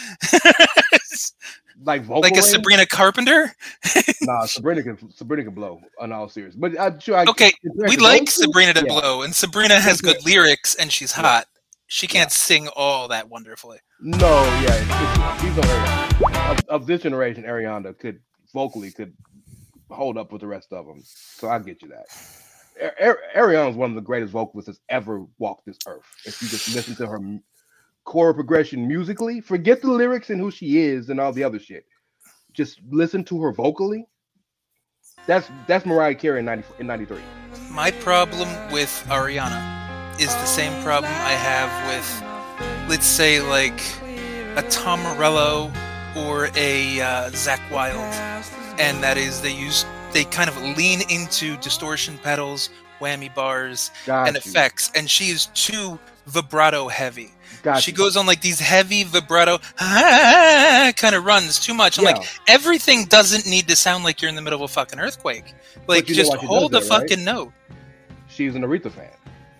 Like vocal Like a range? Sabrina Carpenter? Nah, Sabrina can Sabrina can blow. On all serious, but I'm sure I Okay, compared we to like those two, Sabrina to yeah. blow, and Sabrina has good lyrics, and she's Yeah. hot. She can't sing all that wonderfully. No, yeah, it's, it's, she's on Ariana. Of, of this generation, Ariana could vocally could hold up with the rest of them. So I get you that. Ar- Ar- Ariana is one of the greatest vocalists that's ever walked this earth. If you just listen to her m- chord progression musically, forget the lyrics and who she is and all the other shit. Just listen to her vocally. That's that's Mariah Carey in ninety in ninety-three. My problem with Ariana is the same problem I have with, let's say, like a Tom Morello or a uh, Zakk Wylde, and that is they use they kind of lean into distortion pedals, whammy bars, Got and you. effects, and she is too vibrato heavy. Got She you. goes on like these heavy vibrato ah, kind of runs too much. I'm Yeah. like, everything doesn't need to sound like you're in the middle of a fucking earthquake. Like, you know just why she hold the does that, right? fucking note. She's an Aretha fan.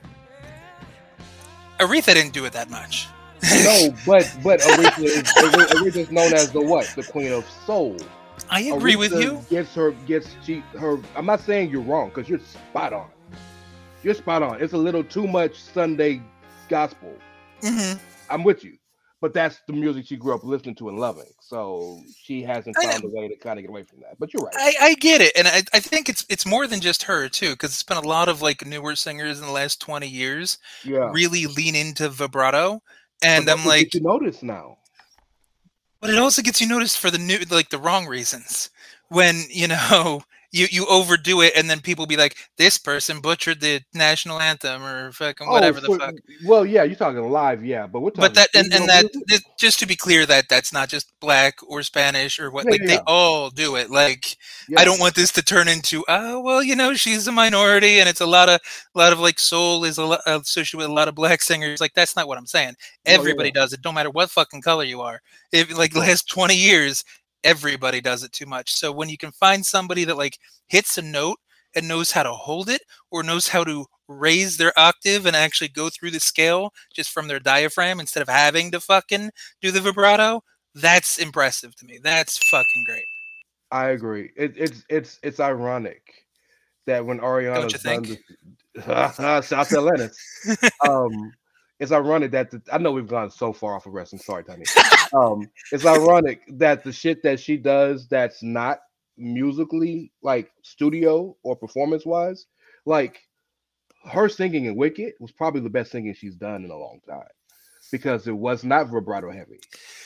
Aretha didn't do it that much. No, but but Aretha is Aretha, Aretha's known as the what? The Queen of Soul. I agree with Aretha you. Gets her gets she her. I'm not saying you're wrong because you're spot on. You're spot on. It's a little too much Sunday gospel. hmm I'm with you, but that's the music she grew up listening to and loving. So she hasn't I found know. a way to kind of get away from that. But you're right. I, I get it, and I, I think it's it's more than just her too, because it's been a lot of like newer singers in the last twenty years yeah. really lean into vibrato, and But I'm that's what like, you notice now. but it also gets you noticed for the new like the wrong reasons. When you know you you overdo it, and then people be like, this person butchered the national anthem or fucking whatever the for- fuck. Well, yeah, you're talking live, yeah, but we're talking. But that and, and studio that music. that- just to be clear, that that's not just black or Spanish or what. Yeah, Like yeah, they yeah. all do it. Like Yeah. I don't want this to turn into oh well, you know, she's a minority and it's a lot of a lot of like soul is a lot associated with a lot of black singers. Like that's not what I'm saying. No, yeah, Everybody yeah. does it, no matter what fucking color you are. If like the last twenty years, everybody does it too much. So when you can find somebody that like hits a note and knows how to hold it or knows how to raise their octave and actually go through the scale just from their diaphragm instead of having to fucking do the vibrato, that's impressive to me. That's fucking great. I agree. It, it's it's it's ironic that when Ariana's you done think? this, South Atlantis, um, it's ironic that the, I know we've gone so far off of wrestling. Sorry, Tony. um, it's ironic that the shit that she does that's not musically like studio or performance wise, like her singing in Wicked was probably the best singing she's done in a long time because it was not vibrato heavy.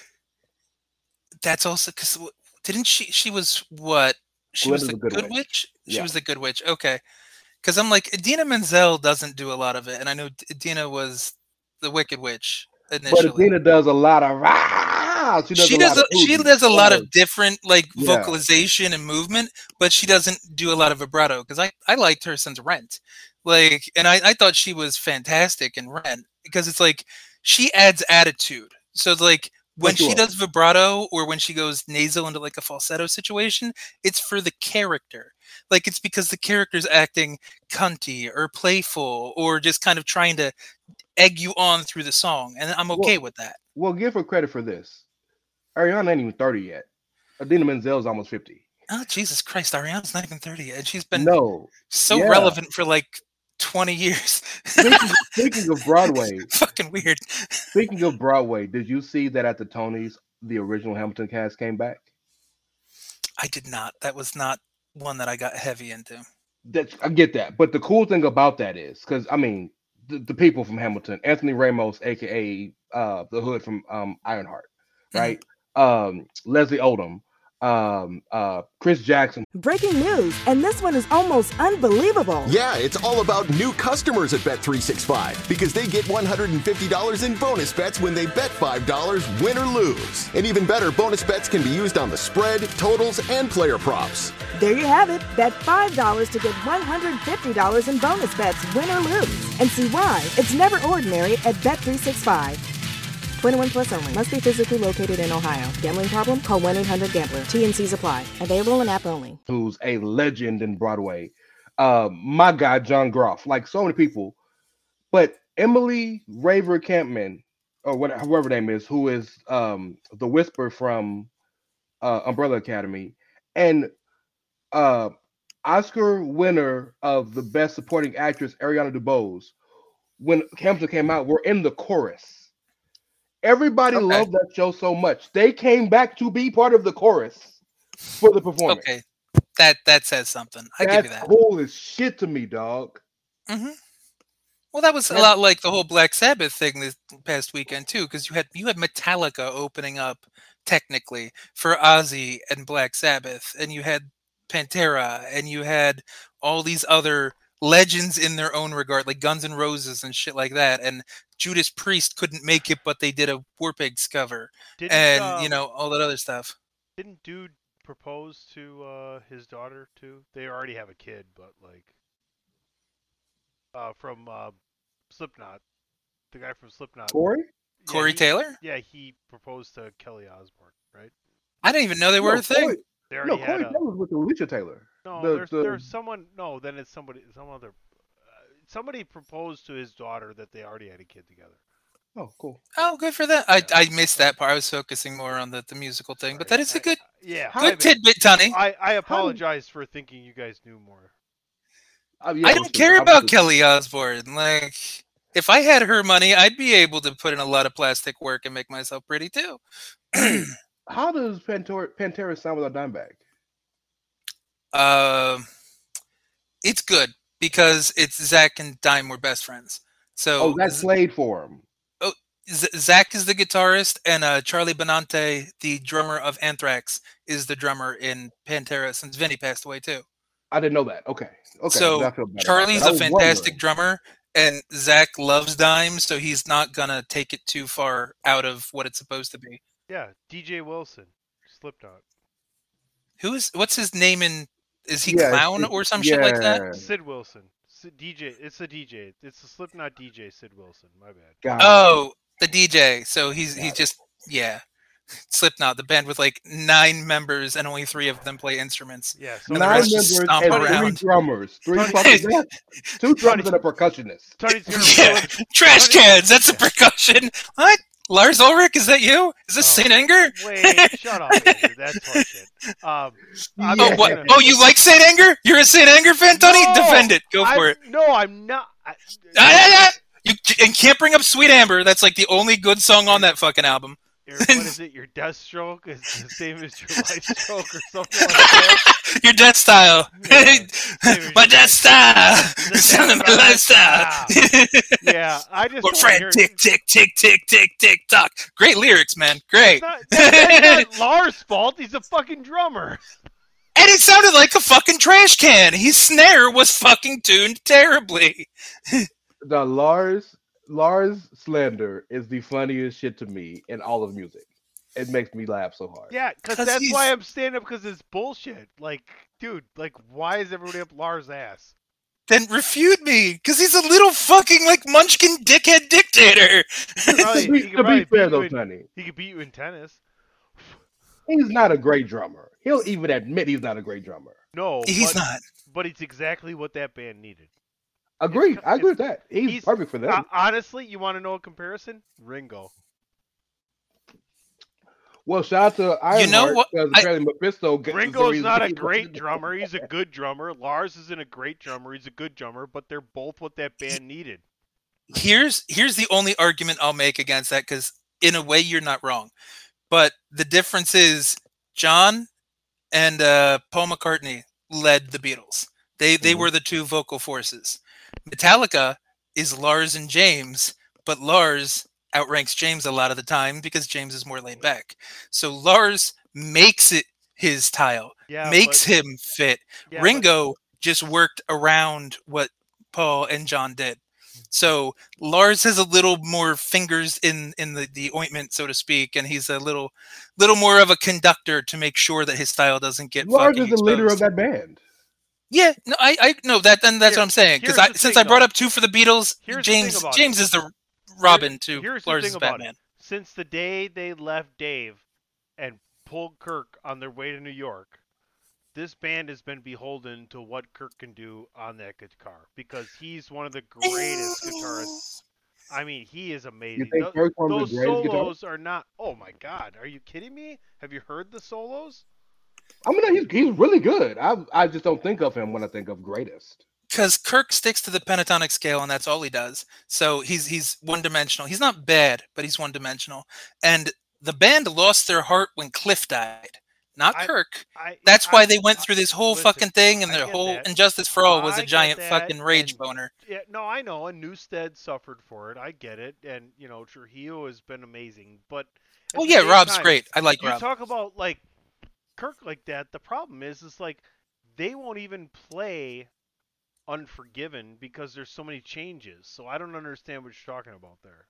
That's also because didn't she? She was what? She was Glinda's the a good good witch. witch. She Yeah. was the good witch. Okay, because I'm like Idina Menzel doesn't do a lot of it, and I know D- Idina was the Wicked Witch But initially. Adina does a lot of rah. She does She a does. lot A, of she oozy, does a lot almost. of different like Yeah. vocalization and movement, but she doesn't do a lot of vibrato. Because I I liked her since Rent, like, and I I thought she was fantastic in Rent because it's like she adds attitude. So it's like when For she sure. does vibrato or when she goes nasal into like a falsetto situation, it's for the character. Like it's because the character's acting cunty or playful or just kind of trying to egg you on through the song, and I'm okay with that. Well, give her credit for this. Ariana ain't even thirty yet. Adina Menzel's almost fifty. Oh Jesus Christ, Ariana's not even thirty yet, and she's been No. so yeah. relevant for like twenty years. Speaking, speaking of Broadway, Fucking weird. speaking of Broadway, did you see that at the Tonys, the original Hamilton cast came back? I did not. That was not one that I got heavy into. That's, I get that, but the cool thing about that is, because I mean, the, the people from Hamilton, Anthony Ramos, aka uh, the Hood from um, Ironheart, right? Um, Leslie Odom, um, uh, Chris Jackson. Breaking news, and this one is almost unbelievable. Yeah, it's all about new customers at Bet three sixty-five because they get one hundred fifty dollars in bonus bets when they bet five dollars, win or lose. And even better, bonus bets can be used on the spread, totals, and player props. There you have it. Bet five dollars to get one hundred fifty dollars in bonus bets, win or lose. And see why it's never ordinary at Bet three sixty-five. twenty-one plus only. Must be physically located in Ohio. Gambling problem? Call one eight hundred gambler. T N Cs apply. Available in app only. Who's a legend in Broadway. uh, my guy John Groff, like so many people. But Emily Raver Campman, or whatever whoever her name is, who is um, the Whisper from uh, Umbrella Academy, and uh, Oscar winner of the Best Supporting Actress Ariana DeBose, when Hamilton came out, were in the chorus. Everybody Okay. loved that show so much. They came back to be part of the chorus for the performance. Okay, that that says something. I That's give you that. cool as shit to me, dog. hmm Well, that was a lot like the whole Black Sabbath thing this past weekend too, because you had you had Metallica opening up technically for Ozzy and Black Sabbath, and you had Pantera, and you had all these other legends in their own regard, like Guns N' Roses and shit like that. And Judas Priest couldn't make it, but they did a War Pigs cover, Didn't, and you um, know all that other stuff. Didn't dude propose to uh, his daughter too? They already have a kid, but like, uh, from uh, Slipknot, the guy from Slipknot. Corey? Yeah, Corey he- Taylor? Yeah, he proposed to Kelly Osbourne, right? I didn't even know they were No, a thing. Corey, They no, already had Corey a. Taylor was with Alicia Taylor. No, the- there's the- there's someone. No, then it's somebody. Some other. Uh, somebody proposed to his daughter that they already had a kid together. Oh, cool. Oh, good for that. I, I missed that part. I was focusing more on the, the musical thing, but that is a good Yeah, How- I good tidbit, Tony. I, I apologize for thinking you guys knew more. Uh, yeah, I it don't was- care I about was- Kelly Osbourne. Like, if I had her money, I'd be able to put in a lot of plastic work and make myself pretty too. How does Pantera, Pantera sound without Dimebag? Um, it's good because it's Zach and Dime were best friends. So Oh, that played for him. Z- Zach is the guitarist, and uh, Charlie Benante, the drummer of Anthrax, is the drummer in Pantera since Vinny passed away too. I didn't know that. Okay. Okay. so I feel better. Charlie's I a was fantastic wondering. drummer, and Zach loves Dime, so he's not gonna take it too far out of what it's supposed to be. Yeah, D J Wilson, Slipknot. Who is? What's his name in? Is he Yeah, Clown it's- or some shit like that? yeah. Sid Wilson. Sid, D J. It's a D J. It's a Slipknot D J, Sid Wilson. My bad. God. Oh, the D J. So he's he's Got it. just yeah. Slipknot, the band with like nine members and only three of them play instruments. Yeah. So And the Nine rest members just and stomp three around. drummers. Three Tony- fucking two drummers and a percussionist. Tony's gonna Yeah, ruin. trash Tony- cans. That's a percussion. What? Lars Ulrich? Is that you? Is this Oh, Saint Anger? Wait, shut up, Andrew. That's horseshit. Um, I'm Oh, just what? gonna- Oh, you like Saint Anger? You're a Saint Anger fan, Tony? No, Defend it. Go I'm- for it. No, I'm not. I, Ah, yeah, yeah. You and can't bring up Sweet Amber. That's like the only good song on that fucking album. your, what is it? Your death stroke is the same as your life stroke or something like that. Your death style. Yeah. My death style. The Sound of death my lifestyle. Yeah, I just Or wanna Fred, hear- tick, tick, tick, tick, tick, tick, tock. Great lyrics, man. Great. Not, that's not Lars' fault. He's a fucking drummer. And it sounded like a fucking trash can. His snare was fucking tuned terribly. The Lars Lars Slender is the funniest shit to me in all of music. It makes me laugh so hard. Yeah, because 'Cause that's he's- why I'm standing up, because it's bullshit. Like, dude, like, why is everybody up Lars' ass? Then refute me, because he's a little fucking like munchkin dickhead dictator. Probably- to be, he could to be probably fair beat though, you in- Sonny, He could beat you in tennis. he's not a great drummer. He'll even admit he's not a great drummer. No, He's but, not. but it's exactly what that band needed. Agreed. I agree it's- with that. He's, he's- perfect for them. Uh, honestly, you want to know a comparison? Ringo. well, shout out to Ironheart know what? because I- apparently Mephisto. g- is the Ringo's reason not a he- great drummer. He's a good drummer. Lars isn't a great drummer. He's a good drummer, but they're both what that band needed. Here's here's the only argument I'll make against that, because in a way you're not wrong. But the difference is John and uh, Paul McCartney led the Beatles. They they Mhm. were the two vocal forces. Metallica is Lars and James, but Lars outranks James a lot of the time because James is more laid back. So Lars makes it his style, Yeah, makes but, him fit. yeah, but- Ringo just worked around what Paul and John did. So Lars has a little more fingers in in the, the ointment, so to speak, and he's a little little more of a conductor to make sure that his style doesn't get Lars fucking is the leader of exposed. that band. Yeah, no, I I know that, and that's Here- what I'm saying. Because here's I the since thing, I brought though. up two for the Beatles, Here's the thing James about it. James is the Robin Here- to here's the Lars' thing about Batman. it. Since the day they left Dave and pulled Kirk on their way to New York, this band has been beholden to what Kirk can do on that guitar because he's one of the greatest guitarists. I mean, he is amazing. You think Tho- Kirk's one of Those the greatest solos guitarists? are not. Oh my God, are you kidding me? Have you heard the solos? I mean, he's he's really good. I I just don't think of him when I think of greatest. Because Kirk sticks to the pentatonic scale, and that's all he does. So he's he's one dimensional. He's not bad, but he's one dimensional. And the band lost their heart when Cliff died, not I- Kirk. I, That's I- why they went through this whole listen, fucking thing, and I their get whole that. Injustice for All was I a get giant that, fucking rage and- boner. Yeah, no, I know, and Newstead suffered for it. I get it, and you know Trujillo has been amazing, but at Oh the yeah, same Rob's time, great. I like You Rob. talk about like Kirk like that. The problem is, is like they won't even play Unforgiven because there's so many changes. So I don't understand what you're talking about there.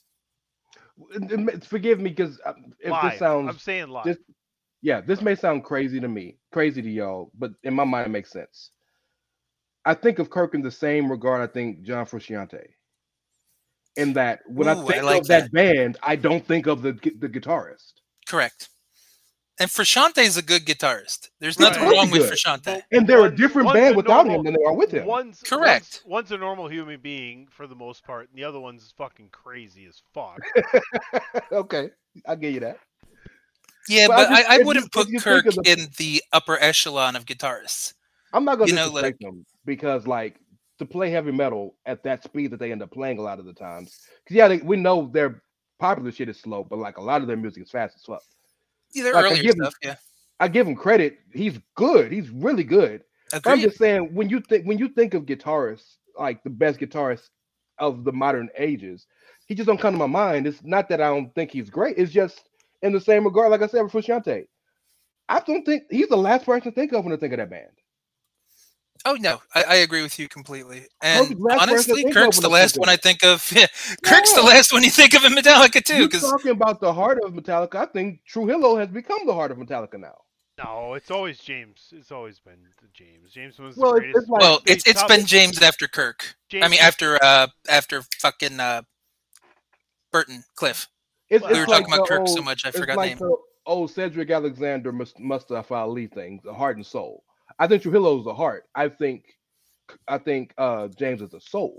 Forgive me because if Live. this sounds I'm saying live. this- yeah, this may sound crazy to me, crazy to y'all, but in my mind it makes sense. I think of Kirk in the same regard I think John Frusciante. In that when I Ooh, I think like of that. band, I don't think of the gu- the guitarist. Correct. And Frusciante is a good guitarist. There's Right. nothing Really wrong with good. Frusciante. And they're a One's- different one's band a without normal- him than they are with him. One's Correct. One's, one's a normal human being for the most part, and the other one's fucking crazy as fuck. Okay, I'll give you that. Yeah, But I but just- I, I if you- wouldn't if put you think Kirk of the- in the upper echelon of guitarists. I'm not gonna You know, disrespect them because like to play heavy metal at that speed that they end up playing a lot of the times. Because yeah, they, we know their popular shit is slow, but like a lot of their music is fast as fuck. Yeah, their Like, I earlier give him- stuff, yeah. I give him credit. He's good. He's really good. But I'm Agreed. just saying when you think when you think of guitarists, like the best guitarists of the modern ages, he just don't come to my mind. It's not that I don't think he's great. It's just in the same regard, like I said with Frusciante. I don't think he's the last person to think of when I think of that band. Oh no, I, I agree with you completely. Kirk's And the last person honestly, I think Kirk's of the when I last think one of I it. think of. Yeah, Kirk's the Yeah. last one you think of in Metallica too. You're Because talking about the heart of Metallica. I think Trujillo has become the heart of Metallica now. No, it's always James. It's always been James. James was the Well, it's- greatest. it's like- well, he's it's it's probably- been James after Kirk. I James- mean, after uh after fucking uh Burton Cliff. It's, We it's were like talking about the Kirk so old- much, I it's forgot like name. the old Cedric Alexander Mus- Mustafa Ali thing, the heart and soul. I think Trujillo's the heart. I think, I think uh, James is the soul.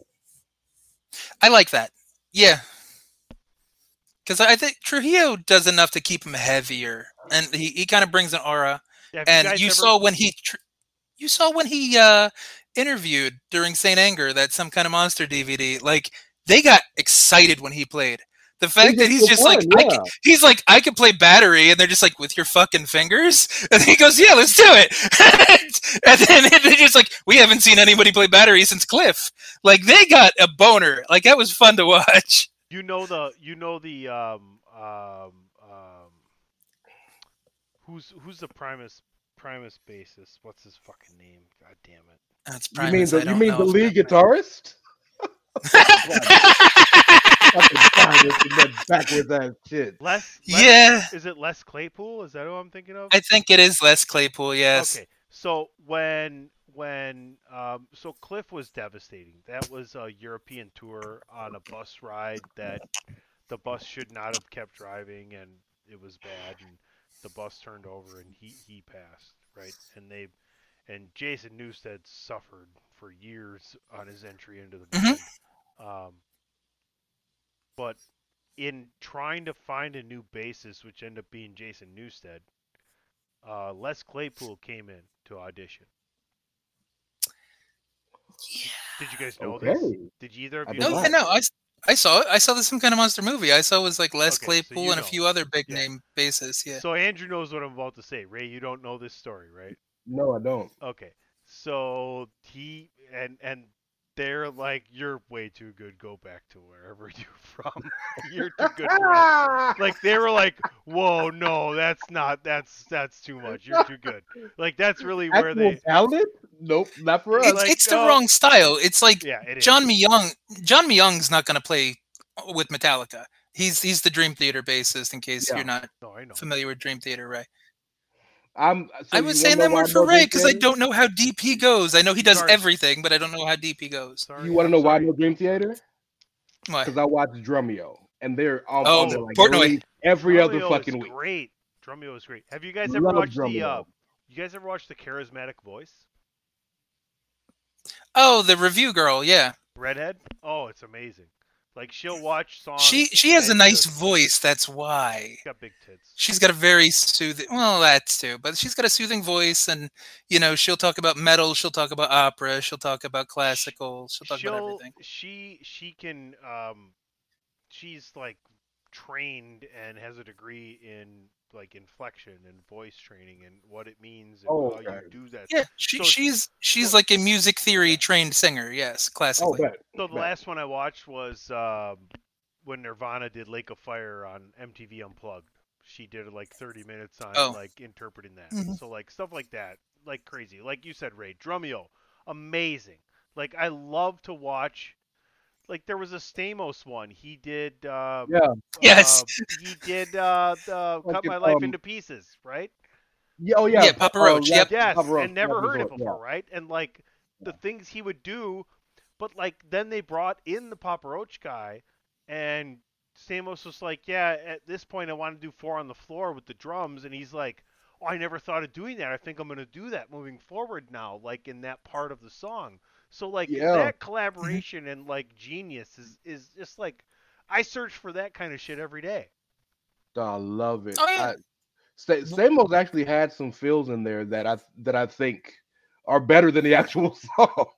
I like that. Yeah. Because I think Trujillo does enough to keep him heavier, and he, he kind of brings an aura. Have And guys you ever- saw when he, tr- you saw when he uh, interviewed during Saint Anger, that Some Kind of Monster D V D. Like they got excited when he played. The fact that just he's for just like, fun, I yeah. can, he's like, I can play battery, and they're just like, with your fucking fingers, and he goes, yeah, let's do it. and then they're just like, we haven't seen anybody play battery since Cliff. Like they got a boner. Like that was fun to watch. You know the you know the um um um who's who's the Primus Primus bassist? What's his fucking name? God damn it. That's You mean Primus, the I you don't mean know the if lead that- guitarist? Fucking Primus and that backwards ass shit. Les, Les Yeah, is it Les Claypool? Is that who I'm thinking of? I think it is Les Claypool. Yes. Okay. So when when um so Cliff was devastating. That was a European tour on a bus ride that the bus should not have kept driving and it was bad and the bus turned over and he he passed, right? And they and Jason Newsted suffered for years on his entry into the band. Um but in trying to find a new bassist, which ended up being Jason Newsted, uh, Les Claypool came in to audition. Did you guys know this? Okay. Did you either of I you? did No, know not. yeah, no, I, s- I saw it. I saw the Some Kind of Monster movie. I saw it was like Les Okay, so Claypool you and a know. few other big Yeah. name bassists. Yeah. So Andrew knows what I'm about to say. Ray, you don't know this story, right? No, I don't. Okay. So he and and they're like, you're way too good. Go back to wherever you're from. You're too good for us. Like they were like, whoa, no, that's not. That's that's too much. You're too good. Like that's really where Actual they. talent? Nope, not for us. It's, like, it's the uh, wrong style. It's like Yeah, it is. John Myung. John Myung's not going to play with Metallica. He's he's the Dream Theater bassist. In case Yeah. you're not No, I know. familiar with Dream Theater, Ray. I'm. So I you was wanna saying know that why word I for know Ray Dream because I Theater? don't know how deep he goes. I know he does Sorry. everything, but I don't know how deep he goes. Sorry, You want to I'm know why I sorry. know Dream Theater? Why? Because I watch Drumeo, and they're on, Oh, on there like Portnoy. every, every other Drumeo fucking is week. great. Drumeo is great. Have you guys ever Love watched the uh, Drumeo. You guys ever watch The Charismatic Voice? Oh, the review girl, yeah. Redhead? Oh, it's amazing. Like, she'll watch songs. She she has a and nice just- voice. That's why. She's got big tits. She's got a very soothing. Well, that's too, but she's got a soothing voice, and you know, she'll talk about metal. She'll talk about opera. She'll talk about classical. She'll talk about She'll- everything. She she can um, she's like trained and has a degree in like inflection and voice training and what it means and Oh, how okay. you do that. Yeah, she, So- she's she's like a music theory trained singer. Yes, Oh, classically. bet. So the bet. last one I watched was um, when Nirvana did Lake of Fire on M T V Unplugged. She did like thirty minutes on Oh. like interpreting that. Mhm. So like stuff like that, like crazy. Like you said, Ray, Drumeo, amazing. Like I love to watch. Like there was a Stamos one. He did. Uh, Yeah. Yes. uh, he did uh, the Cut Fucking, My Life um, into Pieces, right? Yeah, oh yeah. Yeah, Papa Roach, yep. Yes, Papa Roach, and never Papa heard it Roach, before, yeah. right? And like the things he would do, but like then they brought in the Papa Roach guy, and Stamos was like, "Yeah, at this point I want to do four on the floor with the drums," and he's like, "Oh, I never thought of doing that. I think I'm gonna do that moving forward now, like in that part of the song." So like Yeah. that collaboration and like genius is is just like I search for that kind of shit every day. I love it. Oh, yeah. I, Sta- Stamos actually had some feels in there that I that I think are better than the actual song.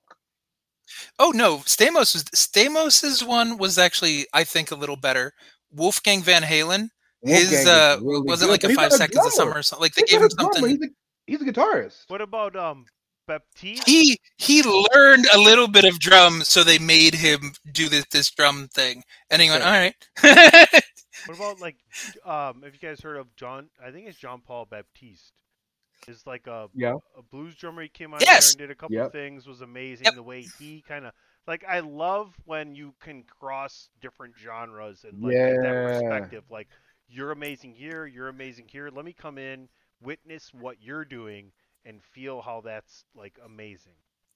Oh no, Stamos was Stamos's one was actually I think a little better. Wolfgang Van Halen, his Wolfgang is uh really was it good, like but a he's five not a seconds of drummer. summer or something? Like they He's gave not him a drummer, something. He's a, he's a guitarist. What about um Baptiste? He he learned a little bit of drum, so they made him do this this drum thing, and he went, Okay. all right. What about like um have you guys heard of John I think it's John Paul Baptiste. Is like a Yeah. a blues drummer. He came out Yes. there and did a couple Yep. things. Was amazing. Yep. The way he kind of like I love when you can cross different genres and like get that Yeah. perspective. Like you're amazing here, you're amazing here. Let me come in, witness what you're doing, and feel how that's like amazing.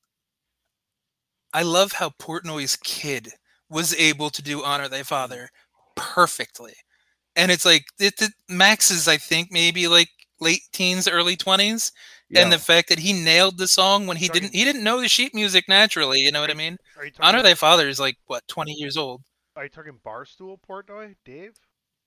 I love how Portnoy's kid was able to do Honor Thy Father perfectly. And it's like it, it, Max is I think maybe like late teens, early twenties, and Yeah. the fact that he nailed the song when he Talking- didn't he didn't know the sheet music naturally, you know what I mean? Are you talking? Honor Thy Father is like what, twenty years old. Are you talking Barstool Portnoy, Dave?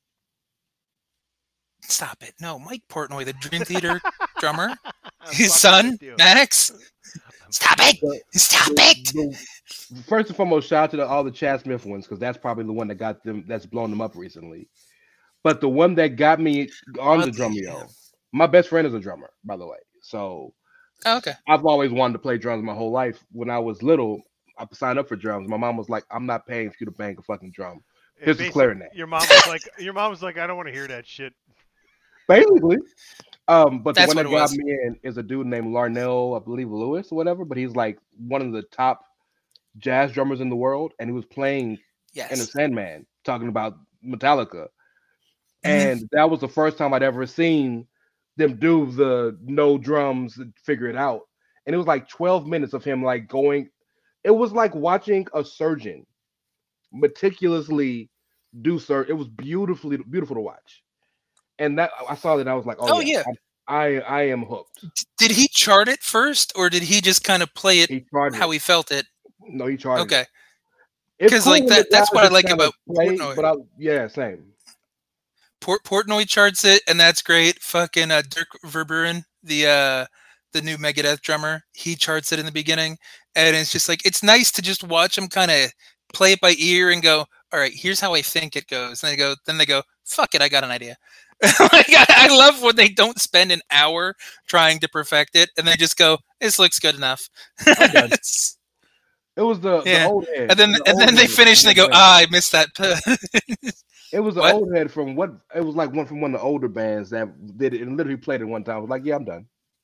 Stop it. No, Mike Portnoy, the Dream Theater drummer, I'm his fucking son, with you. Max. I'm Stop fucking- it! Stop The- it! the- first and foremost, shout out to the, all the Chad Smith ones because that's probably the one that got them that's blown them up recently. But the one that got me on the Oddly, Drumeo, yeah. my best friend is a drummer, by the way. So Oh, okay. I've always wanted to play drums my whole life. When I was little, I signed up for drums. My mom was like, "I'm not paying for you to bang a fucking drum." It Here's the basic- clarinet. Your mom was like, your mom was like, I don't want to hear that shit. Basically. Um, but the That's one what that it got was. me in is a dude named Larnell, I believe Lewis or whatever, but he's like one of the top jazz drummers in the world, and he was playing in the Yes. Sandman talking about Metallica. Mhm. And that was the first time I'd ever seen them do the no drums and figure it out. And it was like twelve minutes of him like going, it was like watching a surgeon meticulously do sir. It was beautifully beautiful to watch. And that I saw that and I was like, oh, Oh, yeah, yeah. I, I I am hooked. Did he chart it first, or did he just kind of play it He charted. how he felt it? no, he charted. Okay. It's 'Cause, cool like, when that- the that's guys what I just like kinda about play, Portnoy. but I, yeah, same. Port Portnoy charts it, and that's great. Fucking uh, Dirk Verburen, the uh, the new Megadeth drummer, he charts it in the beginning, and it's just like it's nice to just watch him kind of play it by ear and go, all right, here's how I think it goes. And they go, then they go, fuck it, I got an idea. Like, I, I love when they don't spend an hour trying to perfect it, and they just go, this looks good enough. done. It's- It was the, Yeah. the old head. and then the and old then they head. finish and they go, ah, I missed that. It was the What? old head from what? It was like one from one of the older bands that did it and literally played it one time. I was like, yeah, I'm done.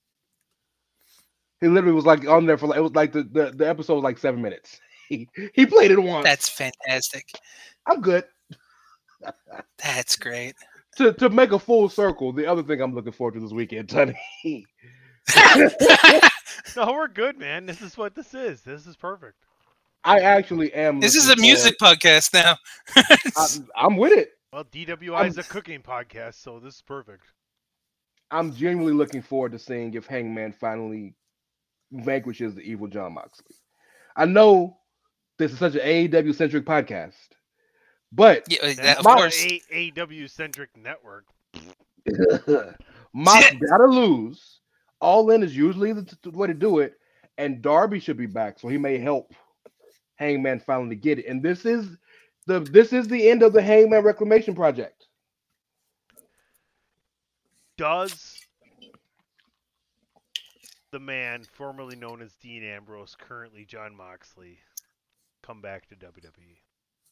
He literally was like on there for like it was like the the, the episode was like seven minutes. He he played it once. That's fantastic. I'm good. That's great. To to make a full circle, the other thing I'm looking forward to this weekend, Tony. No, we're good, man. This is what this is. This is perfect. I actually am. This is a looking music podcast now. forward- I, I'm with it. Well, D W I is a cooking podcast, so this is perfect. I'm genuinely looking forward to seeing if Hangman finally vanquishes the evil John Moxley. I know this is such an A E W centric podcast, but Yeah, uh, that, That's of not course. a AEW centric network. Mox gotta lose. All in is usually the, the way to do it, and Darby should be back, so he may help Hangman finally get it. And this is the this is the end of the Hangman Reclamation Project. Does the man formerly known as Dean Ambrose, currently John Moxley, come back to W W E?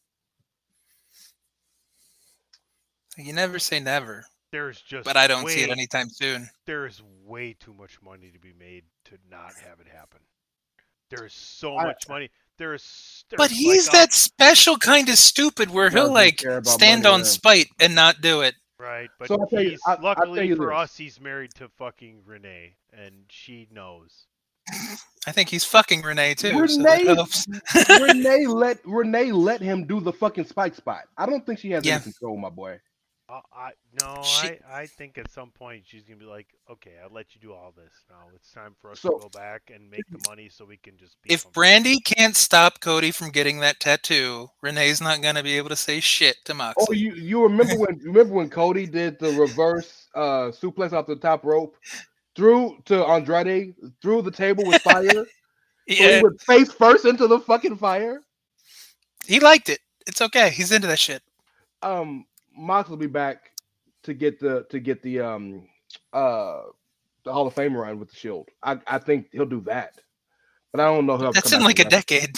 You never say never, There's just but I don't way, see it anytime soon. There's way too much money to be made to not have it happen. There's so I- much money. There's, there's But he's like a- that special kind of stupid where he'll Doesn't like care about stand money, on yeah. spite and not do it. right, but So I'll tell you- he's I- I'll luckily tell you for this. us, he's married to fucking Renee, and she knows. I think he's fucking Renee too. so Renee- that helps. Renee let Renee let him do the fucking spike spot. I don't think she has Yeah. any control, my boy. Uh, I no, She- I, I think at some point she's gonna be like, okay, I'll let you do all this. Now it's time for us So- to go back and make the money so we can just. Beat If them. Brandy can't stop Cody from getting that tattoo, Renee's not gonna be able to say shit to Moxley. Oh, you you remember when remember when Cody did the reverse uh suplex off the top rope through to Andrade through the table with fire? So yeah, he went face first into the fucking fire. he liked it. It's okay. He's into that shit. Um, Mox will be back to get the to get the um uh the Hall of Fame run with the Shield. I I think he'll do that, but I don't know. If he'll That's come in back like a to wrestle. decade.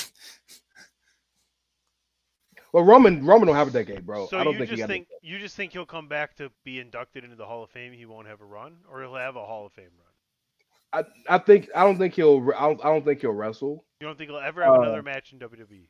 Well, Roman Roman will have a decade, bro. So I don't you think he just got think you just think he'll come back to be inducted into the Hall of Fame? He won't have a run, or he'll have a Hall of Fame run. I I think I don't think he'll I don't, I don't think he'll wrestle. You don't think he'll ever have Uh, another match in W W E?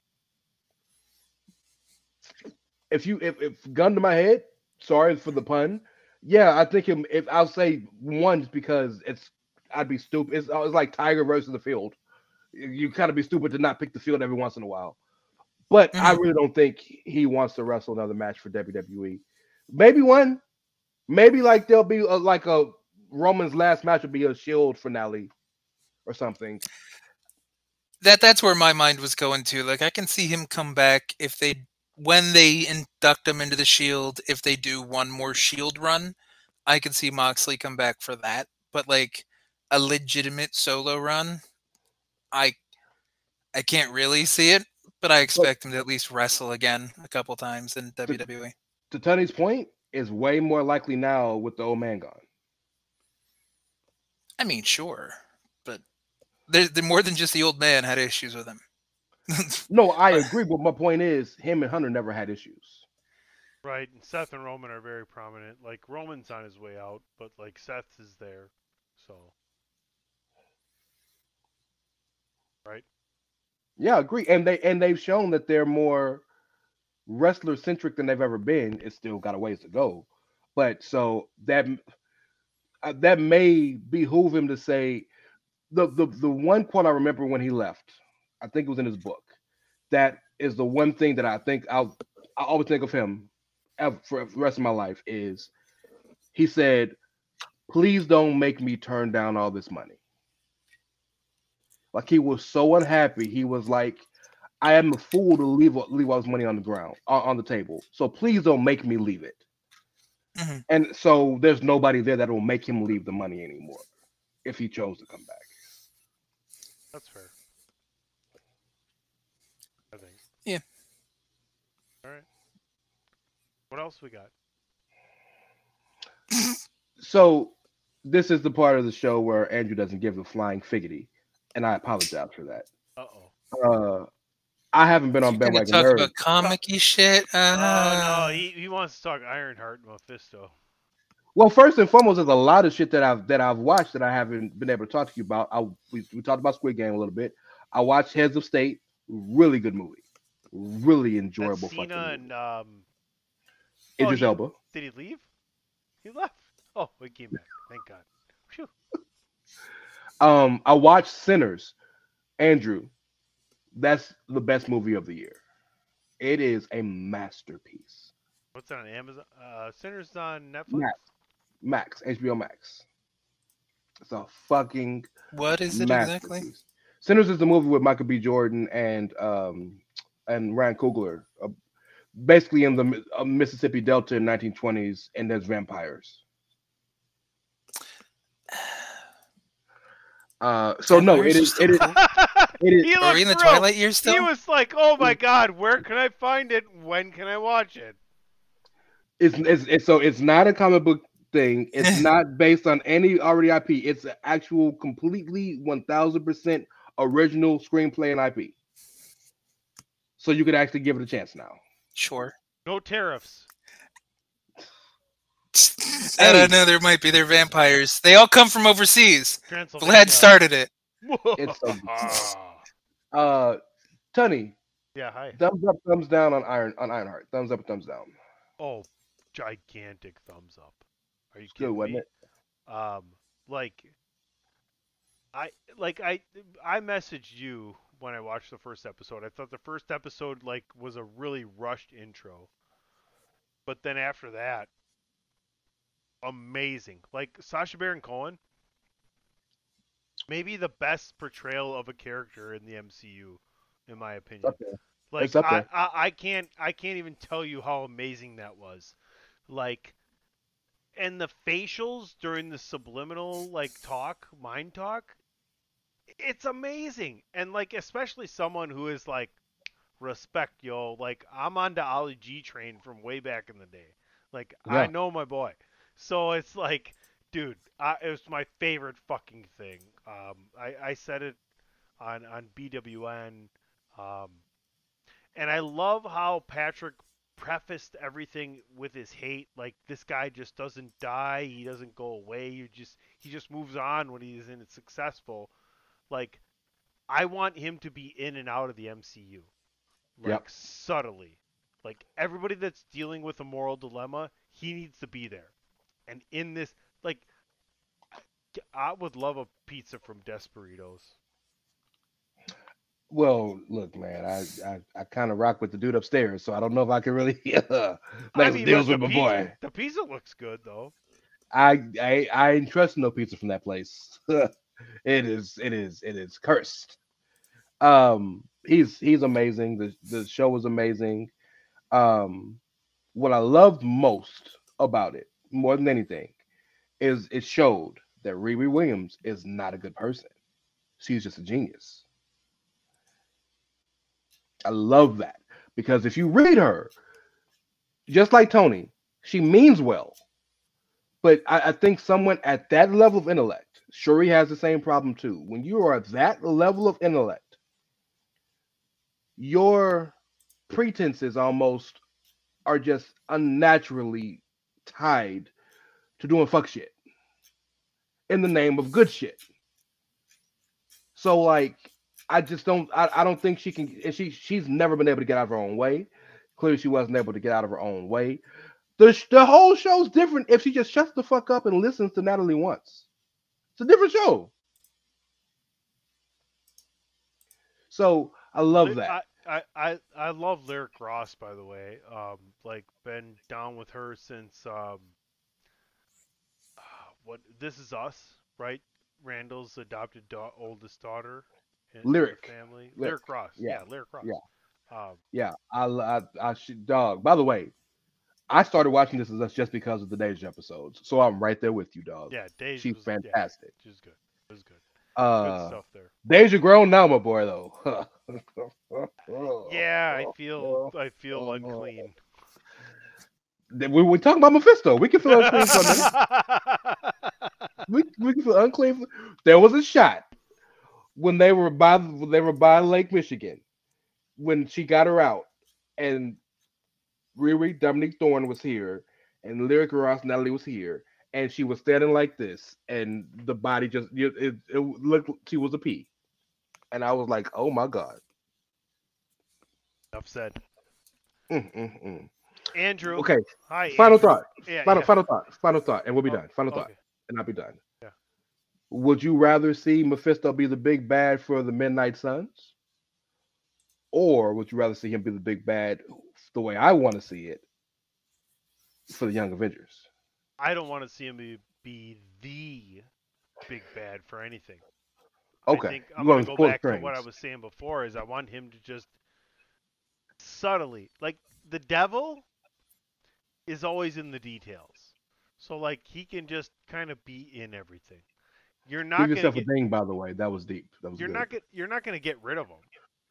If you if, if gun to my head, sorry for the pun. Yeah, I think him. If I'll say one, just because it's I'd be stupid. It's, it's like Tiger versus the field. You, you kind of be stupid to not pick the field every once in a while. But I Mhm. really don't think he wants to wrestle another match for W W E. Maybe one. Maybe like there'll be a, like a Roman's last match will be a Shield finale or something. That that's where my mind was going to. Like I can see him come back if they when they induct him into the Shield, if they do one more Shield run, I could see Moxley come back for that. But like a legitimate solo run, I I can't really see it, but I expect him to at least wrestle again a couple times in W W E. To Tony's point, is way more likely now with the old man gone. I mean, sure, but there, there more than just the old man had issues with him. No, I agree, but my point is, him and Hunter never had issues. Right, and Seth and Roman are very prominent. Like Roman's on his way out, but like Seth is there, so right. Yeah, I agree, and they and they've shown that they're more wrestler centric than they've ever been. It's still got a ways to go, but so that uh, that may behoove him to say the the the one quote I remember when he left. I think it was in his book. That is the one thing that I think I'll I always think of him ever, for the rest of my life is he said, "Please don't make me turn down all this money." Like he was so unhappy. He was like, "I am a fool to leave leave all this money on the ground on, on the table. So please don't make me leave it." Mhm. And so there's nobody there that will make him leave the money anymore if he chose to come back. That's fair. I think. Yeah. All right. What else we got? So this is the part of the show where Andrew doesn't give a flying figgity, and I apologize for that. Uh oh. Uh, I haven't been on You're gonna bandwagon talk nerd. about comic-y shit. Uh, Oh no, he, he wants to talk Ironheart and Mephisto. Well, first and foremost, there's a lot of shit that I've that I've watched that I haven't been able to talk to you about. I we, we talked about Squid Game a little bit. I watched Heads of State, really good movie, really enjoyable. That's fucking Cena movie. and um. Idris he- Elba. Did he leave? He left. Oh, he came back. Thank God. Phew. Um, I watched Sinners. Andrew, that's the best movie of the year. It is a masterpiece. What's it on Amazon? Uh, Sinners on Netflix. Matt. Max, H B O Max. It's a fucking What is it exactly? masterpiece. Sinners is the movie with Michael B. Jordan and um and Ryan Coogler, uh, basically in the Mi- uh, Mississippi Delta in nineteen twenties, and there's vampires. Uh, so no, it Vampires are is. still It is. cool? It is. He Are we in the looked thrilled. Twilight years He still? was like, "Oh my God, where can I find it? When can I watch it?" It's, it's, it's so it's not a comic book thing. It's not based on any already I P. It's an actual, completely one thousand percent original screenplay and I P. So you could actually give it a chance now. Sure. No tariffs. I don't know. There might be. They're vampires. They all come from overseas. Transylvania. Vlad started it. It's so good. Uh, Tunny, Yeah, hi. thumbs up, thumbs down on Iron on Ironheart. Thumbs up, thumbs down. Oh, gigantic thumbs up. Are you Good, kidding wasn't me? it? Um, like, I like I I messaged you when I watched the first episode. I thought the first episode like was a really rushed intro, but then after that, amazing. Like Sacha Baron Cohen, maybe the best portrayal of a character in the M C U, in my opinion. Up there. Like It's up I, there. I, I can't I can't even tell you how amazing that was. Like, and the facials during the subliminal like talk, mind talk, it's amazing. And like especially someone who is like respect, yo. Like I'm on the Ali G train from way back in the day. Like I Yeah. know my boy. So it's like, dude, I, it was my favorite fucking thing. Um, I, I said it on on B W N. Um, and I love how Patrick prefaced everything with his hate. Like this guy just doesn't die. He doesn't go away. You just he just moves on when he's in it successful. Like I want him to be in and out of the M C U, like Yep. subtly. Like everybody that's dealing with a moral dilemma, he needs to be there. And in this, like, I would love a pizza from Desperitos. Well, look, man, I I, I kind of rock with the dude upstairs, so I don't know if I can really uh, I make some mean, deals but with the my pizza, boy. the pizza looks good though. I I I ain't trusting no pizza from that place. it is it is it is cursed. Um, he's he's amazing. The the show was amazing. Um, what I loved most about it, more than anything, is it showed that Riri Williams is not a good person. She's just a genius. I love that because if you read her, just like Tony, she means well. But I, I think someone at that level of intellect, Shuri has the same problem too. When you are at that level of intellect, your pretenses almost are just unnaturally tied to doing fuck shit in the name of good shit. So like I just don't I, I don't think she can and she she's never been able to get out of her own way. Clearly she wasn't able to get out of her own way. The, sh- the whole show's different if she just shuts the fuck up and listens to Natalie once. It's a different show. So I love Li- that. I, I, I, I love Lyric Ross, by the way. Um, like been down with her since um, what This Is Us, right? Randall's adopted da- oldest daughter in, in the Lyric. family. Lyric. Lyric Ross, yeah, Yeah. Lyric Ross. Yeah. Um, Yeah, I, I, I should, dog. By the way, I started watching This Is Us just because of the Deja episodes, so I'm right there with you, dog. yeah, Deja She's was fantastic. Yeah, she's good. It was good. Uh, good stuff there. Deja grown now, my boy, though. Yeah, I feel I feel unclean. We we talking about Mephisto. We can feel unclean for a minute. We we can feel unclean. For, there was a shot when they were by when they were by Lake Michigan when she got her out, and Riri Dominique Thorne was here, and Lyric Ross Natalie was here, and she was standing like this, and the body just it, it, it looked she was a pea, and I was like, oh my god. Enough said. Mm, mm, mm. Andrew. Okay. Hi. Final Andrew. thought. Yeah, final yeah. final thought. Final thought, and we'll be Oh, done. Final thought, okay. and I'll be done. Yeah. Would you rather see Mephisto be the big bad for the Midnight Suns, or would you rather see him be the big bad the way I want to see it for the Young Avengers? I don't want to see him be, be the big bad for anything. Okay. I think You I'm going want to go full back to strings. what I was saying before is I want him to just subtly, like the devil is always in the details. So like he can just kind of be in everything. You're not Give going to yourself get a ding, by the way. That was deep. That was you're good. not get, you're not going to get rid of him.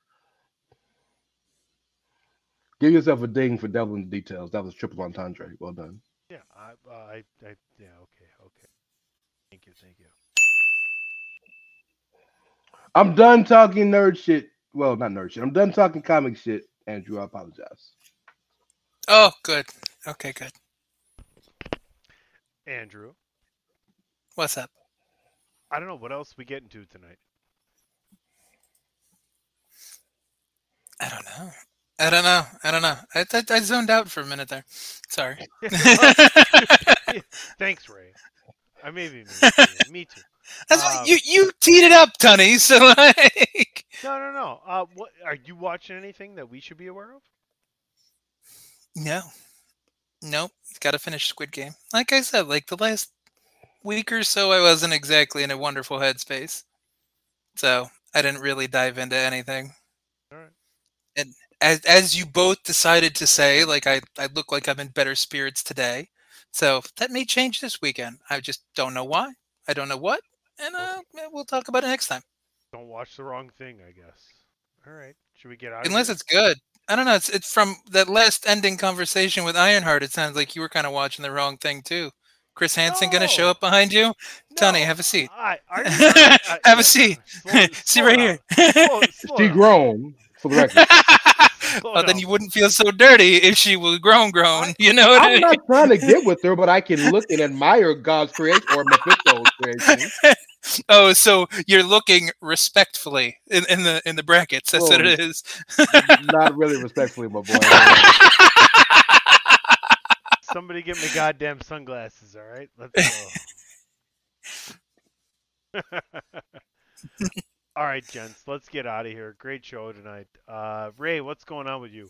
Give yourself a ding for devil in the details. That was triple entendre. Well done. Yeah, I, uh, I, I, yeah, okay, okay. Thank you, thank you. I'm done talking nerd shit. Well, not nerd shit. I'm done talking comic shit, Andrew. I apologize. Oh, good. Okay, good. Andrew, What's up? I don't know what else we get into tonight. I don't know. I don't know. I don't know. I, I, I zoned out for a minute there. Sorry. Thanks, Ray. I maybe me too. Me too. That's Um, what, you you teed it up, Tunny. So like, No, no, no. Uh, what are you watching? Anything that we should be aware of? no, nope. Got to finish Squid Game. Like I said, like the last week or so, I wasn't exactly in a wonderful headspace, so I didn't really dive into anything. All right. And as as you both decided to say, like I I look like I'm in better spirits today, so that may change this weekend. I just don't know why. I don't know what, and uh, we'll talk about it next time. Don't watch the wrong thing, I guess. All right. Should we get out? Unless of it's good. I don't know. It's it's from that last ending conversation with Ironheart. It sounds like you were kind of watching the wrong thing too. Chris Hansen going to show up behind you? Tony, have a seat. I, are you, are, uh, have a seat. slow, See slow right down. here. Slow, slow She down. grown, for the record. Slow Well, then down. you wouldn't feel so dirty if she was grown, grown. You know what I I'm mean? not trying to get with her, but I can look and admire God's creation or Mephisto's creation. Oh, so you're looking respectfully in, in the in the brackets. That's what it is. Not really respectfully, my boy. Somebody get me goddamn sunglasses, all right? Let's go. All right, gents, let's get out of here. Great show tonight. Uh, Ray, what's going on with you?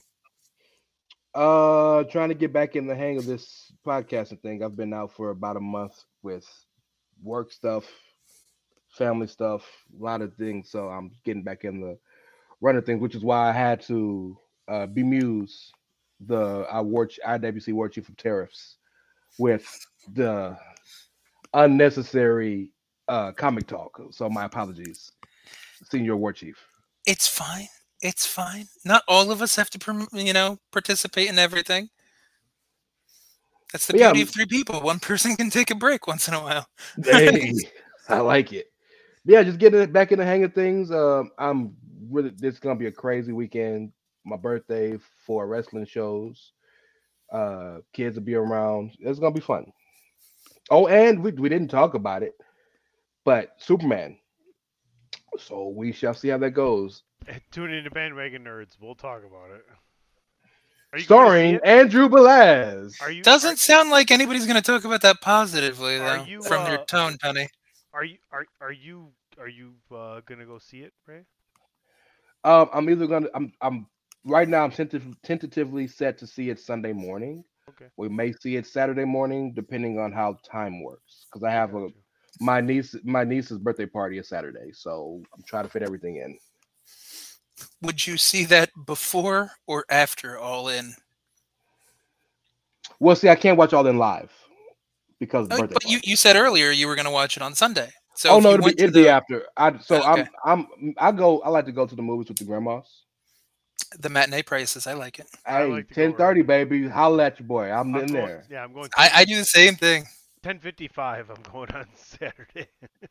Uh, trying to get back in the hang of this podcasting thing. I've been out for about a month with work stuff, family stuff, a lot of things. So I'm getting back in the running things, which is why I had to uh, bemuse the I war I W C war chief of tariffs with the unnecessary uh, comic talk. So my apologies, senior war chief. It's fine. It's fine. Not all of us have to, prom- you know, participate in everything. That's the But yeah, beauty of three people. One person can take a break once in a while. Hey, I like it. Yeah, just getting it back in the hang of things. Um, I'm really. This is gonna be a crazy weekend. My birthday, for wrestling shows. Uh, kids will be around. It's gonna be fun. Oh, and we we didn't talk about it, but Superman. So we shall see how that goes. Tune in to Bandwagon Nerds. We'll talk about it. Are you going to see Starring it? Andrew Belaz. Are you? Doesn't sound like anybody's going to talk about that positively, Are though, you, from uh, your tone, Penny. Are you? Are are you? Are you uh, gonna go see it, Ray? Um, I'm either gonna. I'm. I'm right now. I'm tentative, tentatively set to see it Sunday morning. Okay. We may see it Saturday morning, depending on how time works. Because I have a Gotcha. my niece. My niece's birthday party is Saturday, so I'm trying to fit everything in. Would you see that before or after All In? Well, see, I can't watch All In live because of the Oh, birthday but you, party. you said earlier you were going to watch it on Sunday. So oh if no, you it'll be, went to it'll be the, after. I so Okay. I'm I'm I go. I like to go to the movies with the grandmas. the matinee prices, I like it. I Hey, like to go ten thirty, early. baby. Holla at your boy. I'm, I'm in going, there. Yeah, I'm going. I, I do the same thing. ten fifty-five. I'm going on Saturday.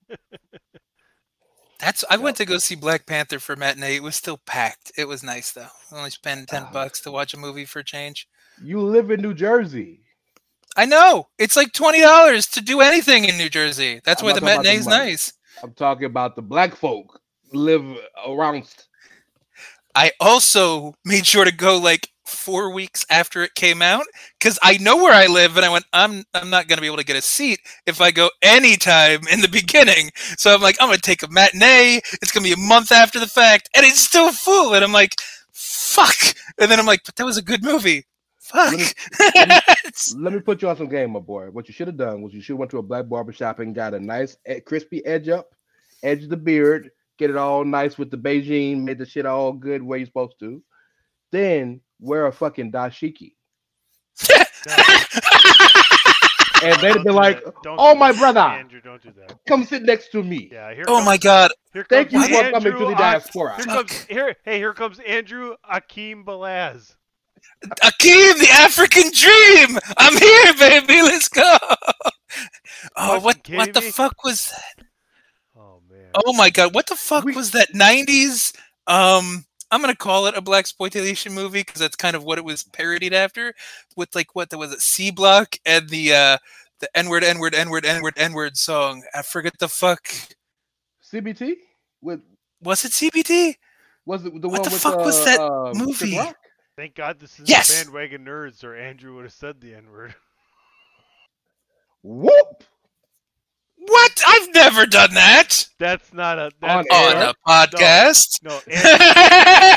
That's I went to go see Black Panther for matinee. It was still packed. It was nice though. I only spent ten Ah. bucks to watch a movie for a change. You live in New Jersey. I know. It's like twenty dollars to do anything in New Jersey. That's I'm why not the talking about the matinee's money. nice. I'm talking about the black folk live around. I also made sure to go like four weeks after it came out because I know where I live, and I went, I'm I'm not gonna be able to get a seat if I go anytime in the beginning. So I'm like, I'm gonna take a matinee. It's gonna be a month after the fact, and it's still full. And I'm like, fuck. And then I'm like, but that was a good movie. Fuck. Let me, let, me, let me put you on some game, my boy. What you should have done was you should have went to a black barber shop and got a nice eh, crispy edge up, edge the beard, get it all nice with the Beijing, made the shit all good where you're supposed to. Then wear a fucking dashiki. And they'd Don't be do like, that. Don't "Oh, do my that. brother, Andrew, don't do that. come sit next to me." Yeah, here Oh comes, my god. Here Thank comes you for Andrew coming to the Ak- diaspora. Here comes here. Hey, here comes Andrew Akeem Balaz. Akeem, the African dream. I'm here, baby. Let's go. Oh, Fucking what kidding what the me? fuck was that? Oh man. Oh my god, what the fuck We- was that nineties um I'm gonna call it a blaxploitation movie because that's kind of what it was parodied after, with like what there was it C Block and the uh the N-word, N-word, N-word, N-word, N-word song. I forget the fuck. C B T with Was it C B T? was it the What one the with fuck uh, was that uh, Chris movie? Rock? Thank God this is Yes! bandwagon nerds, or Andrew would have said the N word. Whoop! What? I've never done that That's not a On that's on air? a podcast. No, Andrew,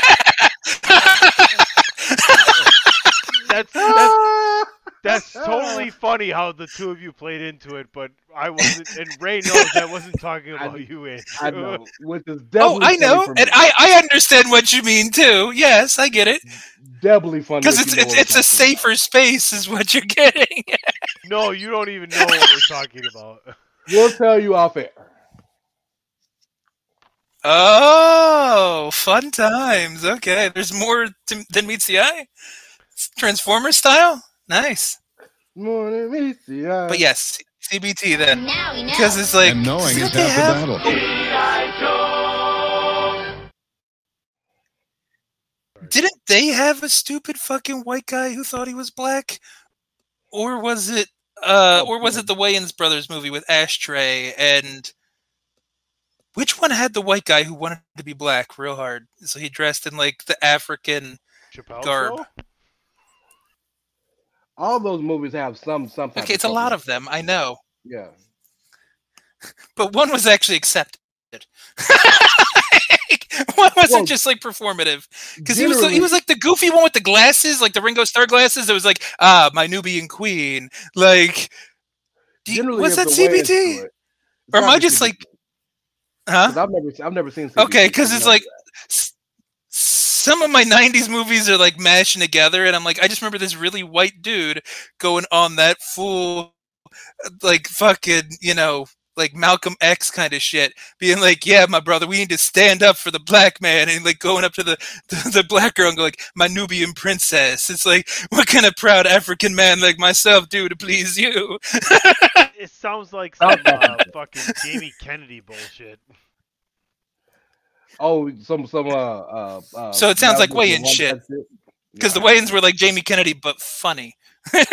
that's that's that's totally funny how the two of you played into it, but I wasn't, and Ray knows I wasn't talking about you, Andrew. I know, which is Oh, definitely I know, funny for me. and I, I understand what you mean too. Yes, I get it. Doubly funny Because if it's you know it's, what I'm it's a talking about. safer space, is what you're getting. No, you don't even know what we're talking about. We'll tell you off air. Oh, fun times. Okay, there's more to, than meets the eye. Transformer style, nice. Morning, meets the eye. But yes, C B T then, Now we know. because it's like And knowing didn't is they half the have- battle. Didn't they have a stupid fucking white guy who thought he was black, or was it, uh, Oh, or was yeah. it the Wayans brothers movie with Ashtray and? Which one had the white guy who wanted to be black real hard? So he dressed in like the African Chappelle garb. Show? All those movies have some some. type Okay, it's a lot of them, I know, Yeah. but one was actually accepted. One wasn't Well, just like performative, because he was the- he generally- was like the goofy one with the glasses, like the Ringo Starr glasses. It was like, ah, my Nubian queen. Like, do you- Generally, was if that the C B Wayans T? do it, it's Or am I gotta be just C B like, T. huh? 'Cause I've never I've never seen. C B T, Okay, so because you it's know like that. s- some of my nineties movies are like mashing together, and I'm like, I just remember this really white dude going on that full, like fucking, you know, like Malcolm X kind of shit, being like, yeah, my brother, we need to stand up for the black man, and like going up to the to the black girl and go like, my Nubian princess. It's like, what can a proud African man like myself do to please you? It sounds like some uh, fucking Jamie Kennedy bullshit. Oh, some some uh uh. uh So it sounds like Malcolm Wayans X shit. shit. Because the Yeah. Wayans were like Jamie Kennedy, but funny. I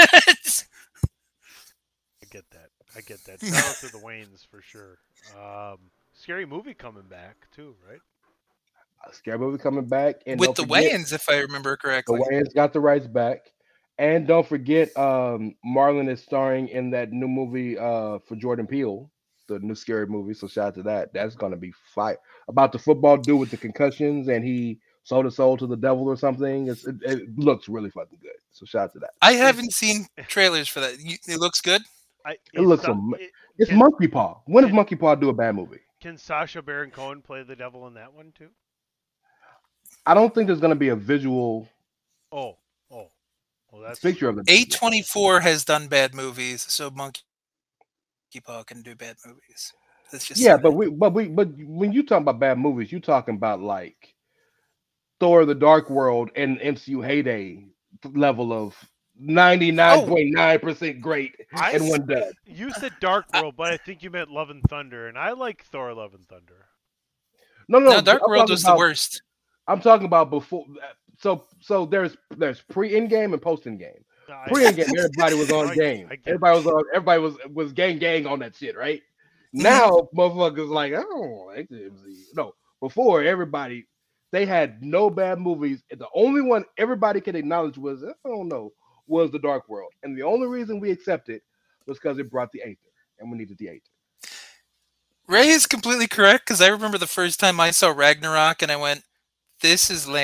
get that. I get that. Shout out to the Waynes for sure. Um, scary movie coming back too, right? A Scary movie coming back, and With don't the forget, Wayans, if I remember the correctly. Wayans got the rights back, and don't forget, um, Marlon is starring in that new movie uh for Jordan Peele, the new scary movie. So shout out to that. That's gonna be fire. About the football dude with the concussions, and he sold his soul to the devil or something. It's, it, it looks really fucking good. So shout out to that. I haven't seen trailers for that. You, it looks good. I, It looks so- am- it- It's can, Monkey Paw. When does Monkey Paw do a bad movie? can Sacha Baron Cohen play the devil in that one too? I don't think there's gonna be a visual Oh, oh, well that's picture of the A twenty-four has done bad movies, so Monkey Paw can do bad movies. That's just Yeah, but we, but we, but when you talk about bad movies, you talking about like Thor: The Dark World and M C U heyday level of ninety-nine point nine percent great I and s- one dud. You said Dark World, but I think you meant Love and Thunder, and I like Thor: Love and Thunder. No, no, no, Dark I'm World talking was the about- worst. I'm talking about before. So, so there's there's pre in game and post in game. I- Pre in game, everybody was on I- game. I get Everybody was on. Everybody was was gang gang on that shit, right? Mm-hmm. Now, motherfuckers like I don't like the M C U. No, before everybody, they had no bad movies. The only one everybody could acknowledge was I don't know was The Dark World, and the only reason we accepted was because it brought the Aether, and we needed the Aether. Ray is completely correct, because I remember the first time I saw Ragnarok and I went, this is lame.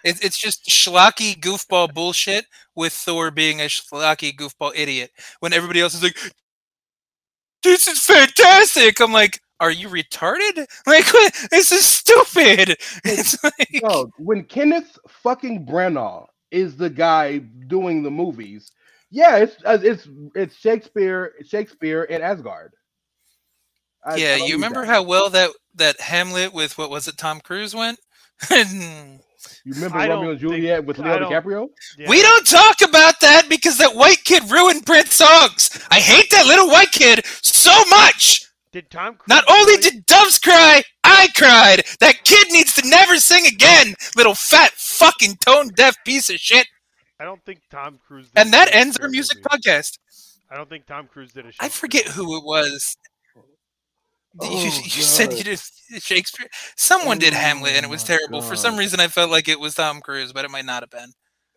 It, it's just schlocky goofball bullshit with Thor being a schlocky goofball idiot. When everybody else is like, "This is fantastic," I'm like, "Are you retarded? Like, what? This is stupid." It's like, No, when Kenneth fucking Branagh is the guy doing the movies, yeah, it's uh, it's it's Shakespeare, Shakespeare and Asgard. I, yeah, I don't you need remember that. how well that that Hamlet with what was it, Tom Cruise went? You remember I Romeo don't and Juliet think- with I Leo don't- DiCaprio? Yeah. We don't talk about that because that white kid ruined Prince songs. I hate that little white kid so much. Did Tom Cruise Not only really- did doves cry, I cried. That kid needs to never sing again. Little fat fucking tone deaf piece of shit. I don't think Tom Cruise. Did And a that ends Shakespeare our music movie. podcast. I don't think Tom Cruise did a. I Shakespeare forget movie. who it was. You, Oh, you said God. you did Shakespeare. Someone did Oh, Hamlet, and it was my terrible. For some God. reason, I felt like it was Tom Cruise, but it might not have been.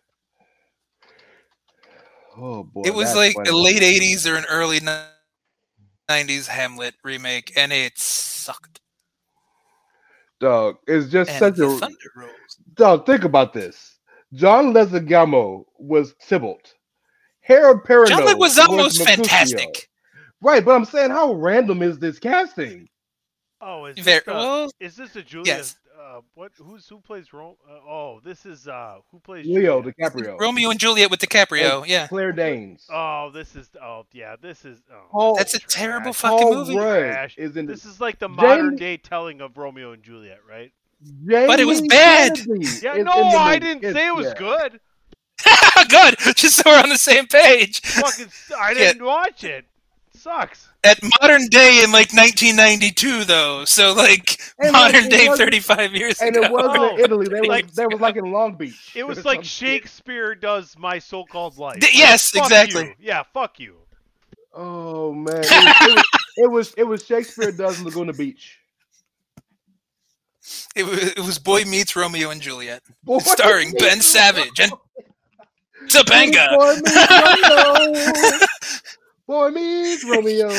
Oh boy, It was that's like funny. a late eighties or an early nineties Hamlet remake, and it sucked. Dog. It's just And such the a thunder rolls. dog. Think about this. John Leguizamo was Tybalt. Harold Perrineau John Leguizamo was Mercutio. fantastic. Right, but I'm saying, how random is this casting? Oh, is Very- this, uh, well, is this a Julia? yes. Uh, what? Who's who plays Ro- uh, Oh, this is uh, who plays Leo Julia? DiCaprio. Romeo and Juliet with DiCaprio. And Yeah, Claire Danes. Oh, this is. Oh, yeah. This is. Oh, Paul- that's a trash. terrible Paul fucking movie. Rudd Trash. is in This the is like the James- modern day telling of Romeo and Juliet, right? But it was Jamie bad. Kennedy Yeah. is No, in the I movie. didn't It's- say it was yeah. good. Good, just so we're on the same page. Fucking. I Yeah. didn't watch it. Sucks. At modern day in like nineteen ninety-two, though, so like And, like, modern it day wasn't- thirty-five years And ago. it wasn't Oh, in Italy. They like- was they was like in Long Beach. It was or like some shit. Shakespeare does My So-Called Life. D- yes, Fuck exactly. you. Yeah, fuck you. Oh man, it was, it, was, it was it was Shakespeare does Laguna Beach. It was, it was Boy Meets Romeo and Juliet, Boy starring meets Ben Savage and Topanga. Boy meets Romeo. Boy meets Romeo.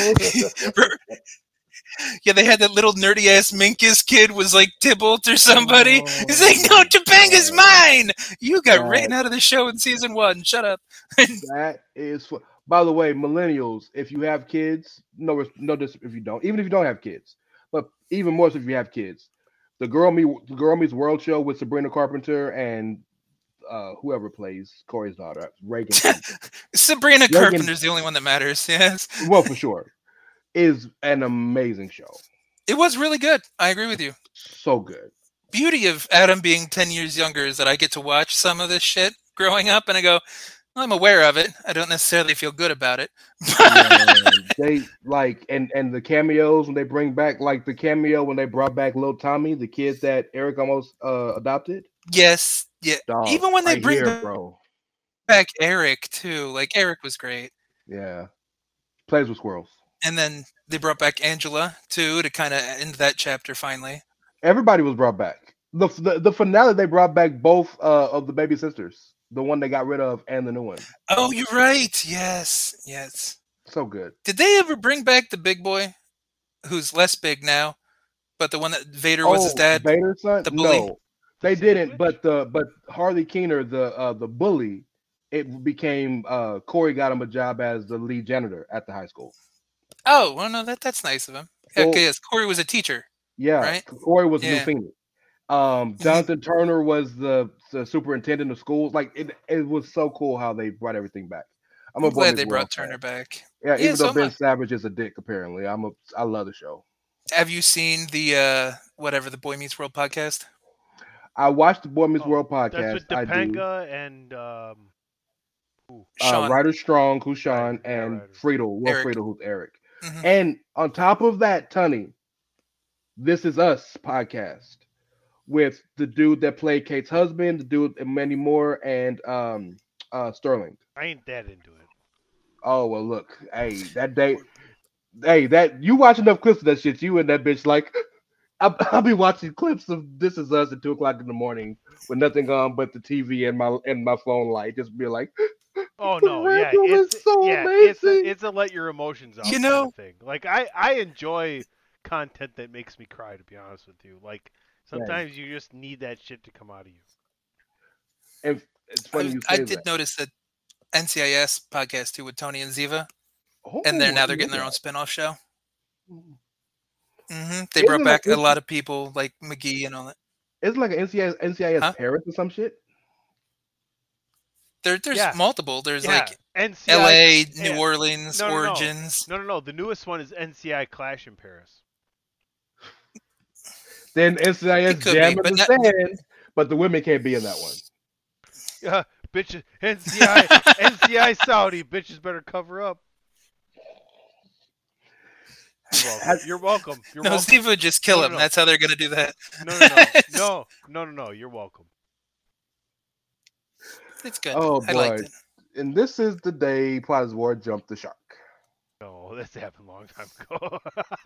Yeah, they had that little nerdy ass Minkus kid was like Tybalt or somebody. Oh, He's like, no, Topanga's God. mine. You got God. written out of the show in season one. Shut up. That is. Fu- By the way, millennials, if you have kids, no, res- no, dis- if you don't, even if you don't have kids, but even more so if you have kids, the Girl Me, the Girl Meets World show with Sabrina Carpenter and uh, whoever plays Corey's daughter, Reagan. Sabrina Reagan- Carpenter's the only one that matters. Yes, well, for sure, is an amazing show. it was really good. I agree with you. So good. Beauty of Adam being ten years younger is that I get to watch some of this shit growing up, and I go, well, I'm aware of it. I don't necessarily feel good about it. Man, they like and and the cameos when they bring back like the cameo when they brought back Lil Tommy, the kid that Eric almost uh, adopted. Yes, yeah. Dog, Even when they right bring here, back, bro. back Eric too, like Eric was great. Yeah, plays with squirrels. And then they brought back Angela too to kind of end that chapter finally. Everybody was brought back. The, the the finale they brought back both uh, of the baby sisters, the one they got rid of and the new one. Oh, you're right. Yes, yes. So good. Did they ever bring back the big boy, who's less big now, but the one that Vader was his Oh, dad? Vader's son? the bully? No, they didn't. But the but Harley Keener, the uh, the bully, it became uh, Corey got him a job as the lead janitor at the high school. Oh, well, no, that that's nice of him. Well- Okay, yes, Corey was a teacher. Yeah, Right? Corey was Yeah. New Phoenix. Um, Jonathan Turner was the, the superintendent of schools. Like it, it was so cool how they brought everything back. I'm, I'm a Boy glad Meets they World brought fan. Turner back. Yeah, Yeah, even so though am Ben I. Savage is a dick, apparently. I'm a I love the show. Have you seen the uh whatever the Boy Meets World podcast? I watched the Boy Meets Oh, World That's podcast. with I do. Topanga and um. who? Uh, Sean. Ryder Strong, who's Sean, Right, yeah, and Ryder. Friedel, Will Eric. Friedel, who's Eric. Mhm. And on top of that, Tunny, This Is Us podcast with the dude that played Kate's husband, the dude and many more, and um uh Sterling. I ain't that into it. Oh well, look, hey, that day, hey, that you watch enough clips of that shit, you and that bitch like, I'll, I'll be watching clips of This Is Us at two o'clock in the morning with nothing on but the T V and my and my phone light, just be like, Oh The no, yeah, Randall is it's so yeah, it's a, amazing. it's a let your emotions out You kind know- of thing. Like I I enjoy content that makes me cry. To be honest with you, like sometimes you just need that shit to come out of you. And it's funny I, you I say did that. notice that N C I S podcast too with Tony and Ziva, Oh, and they're I now they're didn't getting know their own that. spin-off show. Mm. hmm They Isn't brought it back like a lot of people like McGee and all that. It's like an N C I S, N C I S Huh? Paris or some shit. There, there's Yeah. multiple. There's Yeah, like N C I L A, New yeah. Orleans, No, no, no. Origins. No, no, no. The newest one is N C I Clash in Paris. Then N C I S It could Jam be, in but the not- Sand, but the women can't be in that one. Yeah, bitches. N C I N C I Saudi bitches better cover up. You're welcome. You're welcome. You're No, welcome. Steve would just kill No, no, him. no. That's how they're gonna do that. No, no, no, no, no, no, no. You're welcome. It's good. Oh I liked boy! it. And this is the day Plotter's War jumped the shark. No, this happened a long time ago.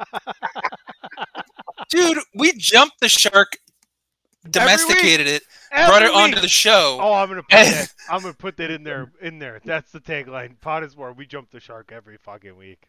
Dude, we jumped the shark, domesticated it, brought Every it onto week. the show. Oh, I'm gonna put And- that. I'm gonna put that in there. In there. That's the tagline. Pot is war. We jump the shark every fucking week.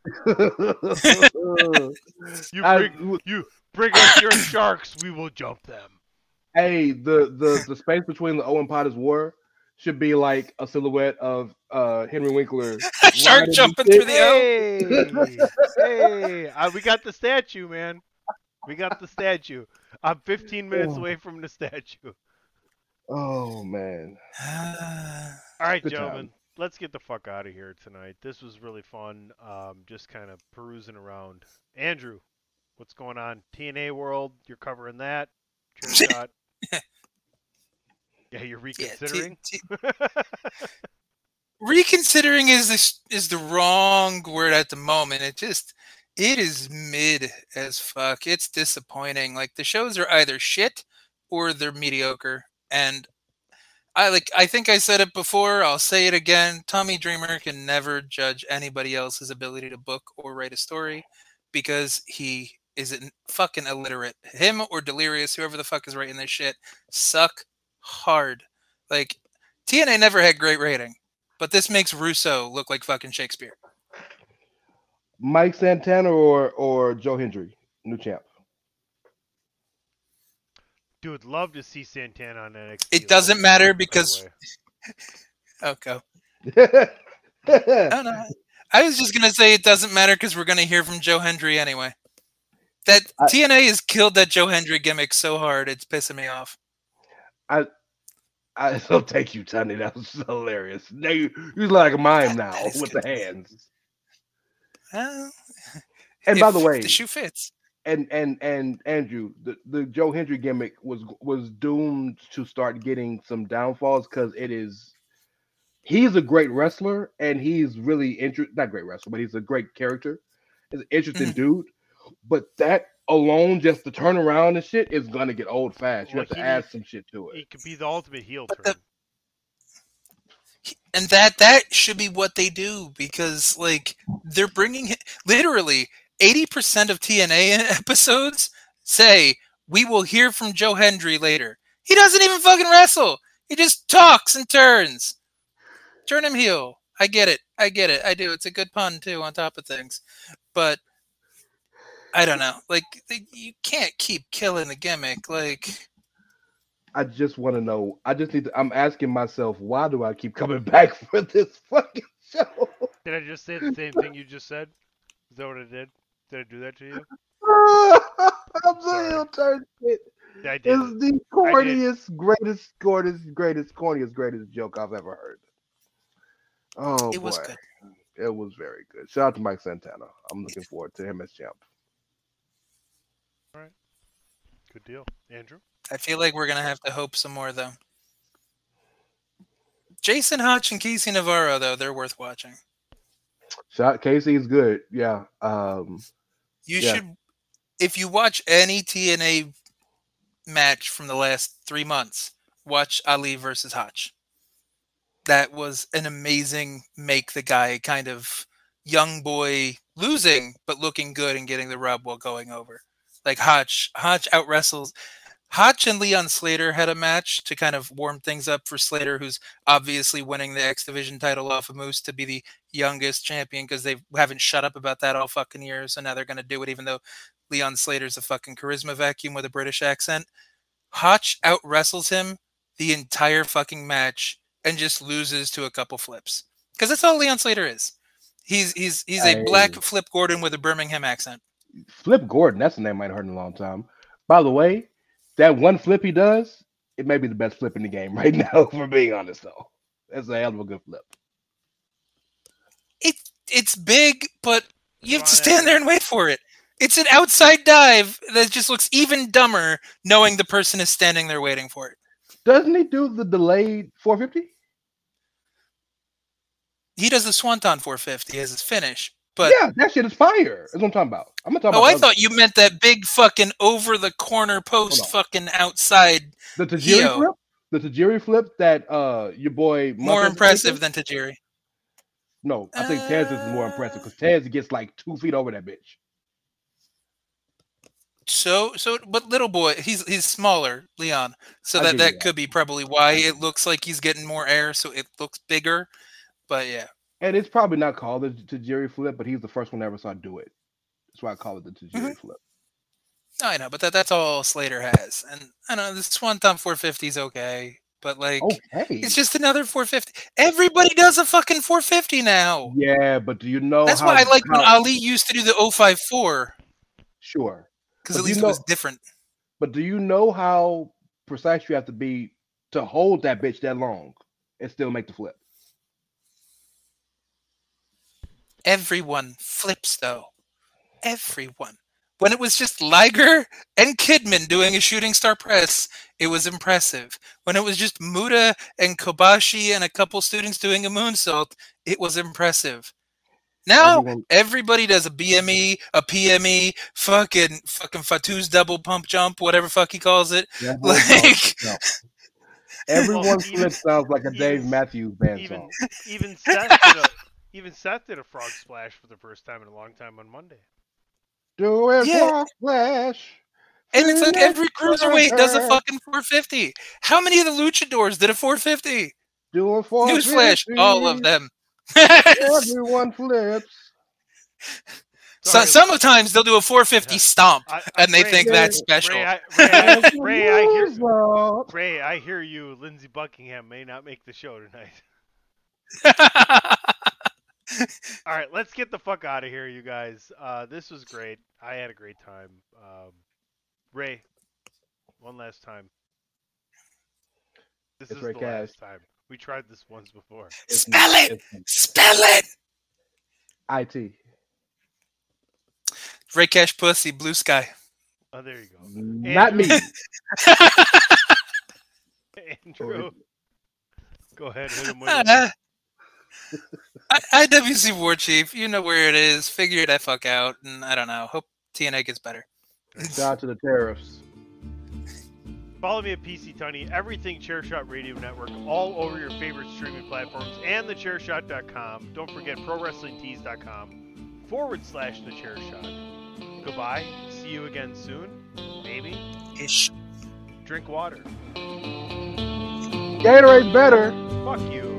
You I- bring you bring us your sharks. We will jump them. Hey, the, the the space between the O and Potter's War should be like a silhouette of uh, Henry Winkler. Shark riding jumping the through shit. the Hey, hey! Uh, we got the statue, man. We got the statue. I'm fifteen minutes Oh. away from the statue. Oh man. All right, Good gentlemen, time. let's get the fuck out of here tonight. This was really fun. Um, just kind of perusing around. Andrew, what's going on? T N A World, you're covering that. Chair shot. Yeah, you're Yeah, T- reconsidering. T- reconsidering is the is the wrong word at the moment. It just it is mid as fuck. It's disappointing. Like the shows are either shit or they're mediocre. And I like I think I said it before, I'll say it again. Tommy Dreamer can never judge anybody else's ability to book or write a story because he is an fucking illiterate. Him or Delirious, whoever the fuck is writing this shit, suck hard. Like T N A never had great rating, but this makes Russo look like fucking Shakespeare. Mike Santana or or Joe Hendry, new champ. Dude, love to see Santana on N X T. It doesn't matter because okay. No, no. I was just gonna say it doesn't matter because we're gonna hear from Joe Hendry anyway. That I- T N A has killed that Joe Hendry gimmick so hard, it's pissing me off. I I so thank you, Tony. That was hilarious. Now you you're like a mime now that is with good. the hands. Uh, And by if the way, the shoe fits. and and and Andrew, the, the Joe Hendry gimmick was was doomed to start getting some downfalls because it is he's a great wrestler and he's really interesting. Not great wrestler, but he's a great character. He's an interesting Mhm. dude. But that alone, just to turn around and shit, is gonna get old fast. You Like, have to he add needs- some shit to He it. could be the ultimate heel But turn. the- And that that should be what they do because like they're bringing hi- literally eighty percent of T N A episodes say we will hear from Joe Hendry later. He doesn't even fucking wrestle. He just talks and turns. Turn him heel. I get it. I get it. I do. It's a good pun too on top of things. But I don't know. Like they, you can't keep killing the gimmick. Like I just want to know. I just need to. I'm asking myself, why do I keep coming back for this fucking show? Did I just say the same thing you just said? Is that what I did? Did I do that to you? I'm Sorry. the heel turn shit. I did. It's the corniest, greatest, greatest, greatest, corniest, greatest joke I've ever heard. Oh it boy, was good. it was very good. Shout out to Mike Santana. I'm looking forward to him as champ. Good deal. Andrew? I feel like we're gonna have to hope some more though. Jason Hutch and Casey Navarro though, they're worth watching. Shout Casey is good. Yeah. Um. You Yeah. should, if you watch any T N A match from the last three months, watch Ali versus Hotch. That was an amazing make the guy kind of young boy losing, but looking good and getting the rub while going over. Like Hotch, Hotch out wrestles. Hotch and Leon Slater had a match to kind of warm things up for Slater, who's obviously winning the X Division title off of Moose to be the youngest champion because they haven't shut up about that all fucking years. So now they're going to do it, even though Leon Slater's a fucking charisma vacuum with a British accent. Hotch out wrestles him the entire fucking match and just loses to a couple flips. Because that's all Leon Slater is. He's he's he's a Hey. black Flip Gordon with a Birmingham accent. Flip Gordon, that's the name I ain't heard in a long time. By the way, that one flip he does, it may be the best flip in the game right now, for being honest, though. That's a hell of a good flip. It it's big, but you have to Come on, stand Evan. there and wait for it. It's an outside dive that just looks even dumber knowing the person is standing there waiting for it. Doesn't he do the delayed four fifty? He does the Swanton four fifty as his finish. But Yeah, that shit is fire. That's what I'm talking about. I'm gonna talk oh, about I the thought other- you meant that big fucking over the corner post on. fucking outside. the Tajiri Hio. flip. The Tajiri flip that uh your boy More Montez impressive taking? than Tajiri. No, I think Taz is more impressive because Taz gets like two feet over that bitch. So so but little boy, he's he's smaller, Leon. So I that give you that that. could be probably why it looks like he's getting more air, so it looks bigger. But yeah. And it's probably not called the Tajiri flip, but he's the first one I ever saw do it. That's why I call it the Tajiri Mhm. flip. I know, but that, that's all Slater has. And I know the Swanton four fifty is okay, but like Okay. it's just another four fifty. Everybody does a fucking four fifty now. Yeah, but do you know That's how, why I like when how- Ali used to do the oh five four Sure. because But at you least know- it was different. But do you know how precise you have to be to hold that bitch that long and still make the flip? Everyone flips though. Everyone. When it was just Liger and Kidman doing a shooting star press, it was impressive. When it was just Muda and Kobashi and a couple students doing a moonsault, it was impressive. Now Everyone- everybody does a B M E, a P M E, fucking fucking Fatu's double pump jump, whatever fuck he calls it. That whole Like song, no. Everyone Well, flip even- sounds like a Dave even- Matthews band Even song. even Seth did a even Seth did a frog splash for the first time in a long time on Monday. Do it, Yeah. frog splash. And it's like Finish every cruiserweight does a her. fucking four fifty. How many of the luchadors did a four fifty? Do it for Newsflash, all of them. Everyone flips. So, Sorry, sometimes they'll do a four fifty stomp, I- I- and they Ray- think that's special. Ray, I, Ray, I, Ray, I hear Use up. Ray, I hear you. Lindsey Buckingham may not make the show tonight. All right, let's get the fuck out of here, you guys. Uh, this was great. I had a great time. Um, Ray, one last time. This It's is Ray the Cash. last time. We tried this once before. It's- Spell it! it's Spell it! I T. Ray Cash Pussy, Blue Sky. Oh, there you go. Not me. Andrew, go ahead, hit him with it. Uh, I- I W C War Chief, you know where it is. Figure that fuck out, and I don't know. Hope T N A gets better. Shout out to the tariffs. Follow me at P C Tunney, everything Chairshot Radio Network, all over your favorite streaming platforms, and the chairshot dot com. Don't forget pro wrestling tees dot com forward slash the chairshot. Goodbye. See you again soon. Maybe. Ish. Drink water. Gatorade's better. Fuck you.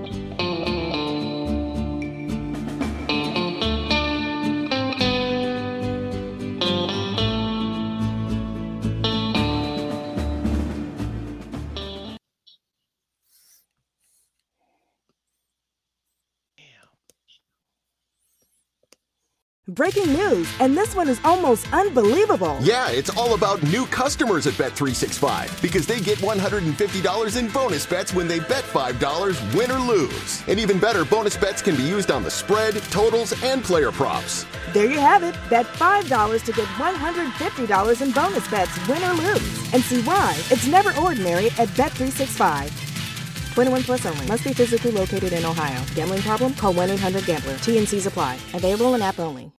Breaking news, and this one is almost unbelievable. Yeah, it's all about new customers at Bet three sixty-five because they get one hundred fifty dollars in bonus bets when they bet five dollars, win or lose. And even better, bonus bets can be used on the spread, totals, and player props. There you have it. Bet five dollars to get one hundred fifty dollars in bonus bets, win or lose. And see why it's never ordinary at Bet three sixty-five. twenty-one plus only. Must be physically located in Ohio. Gambling problem? Call one eight hundred gambler. T N Cs apply. Available in app only.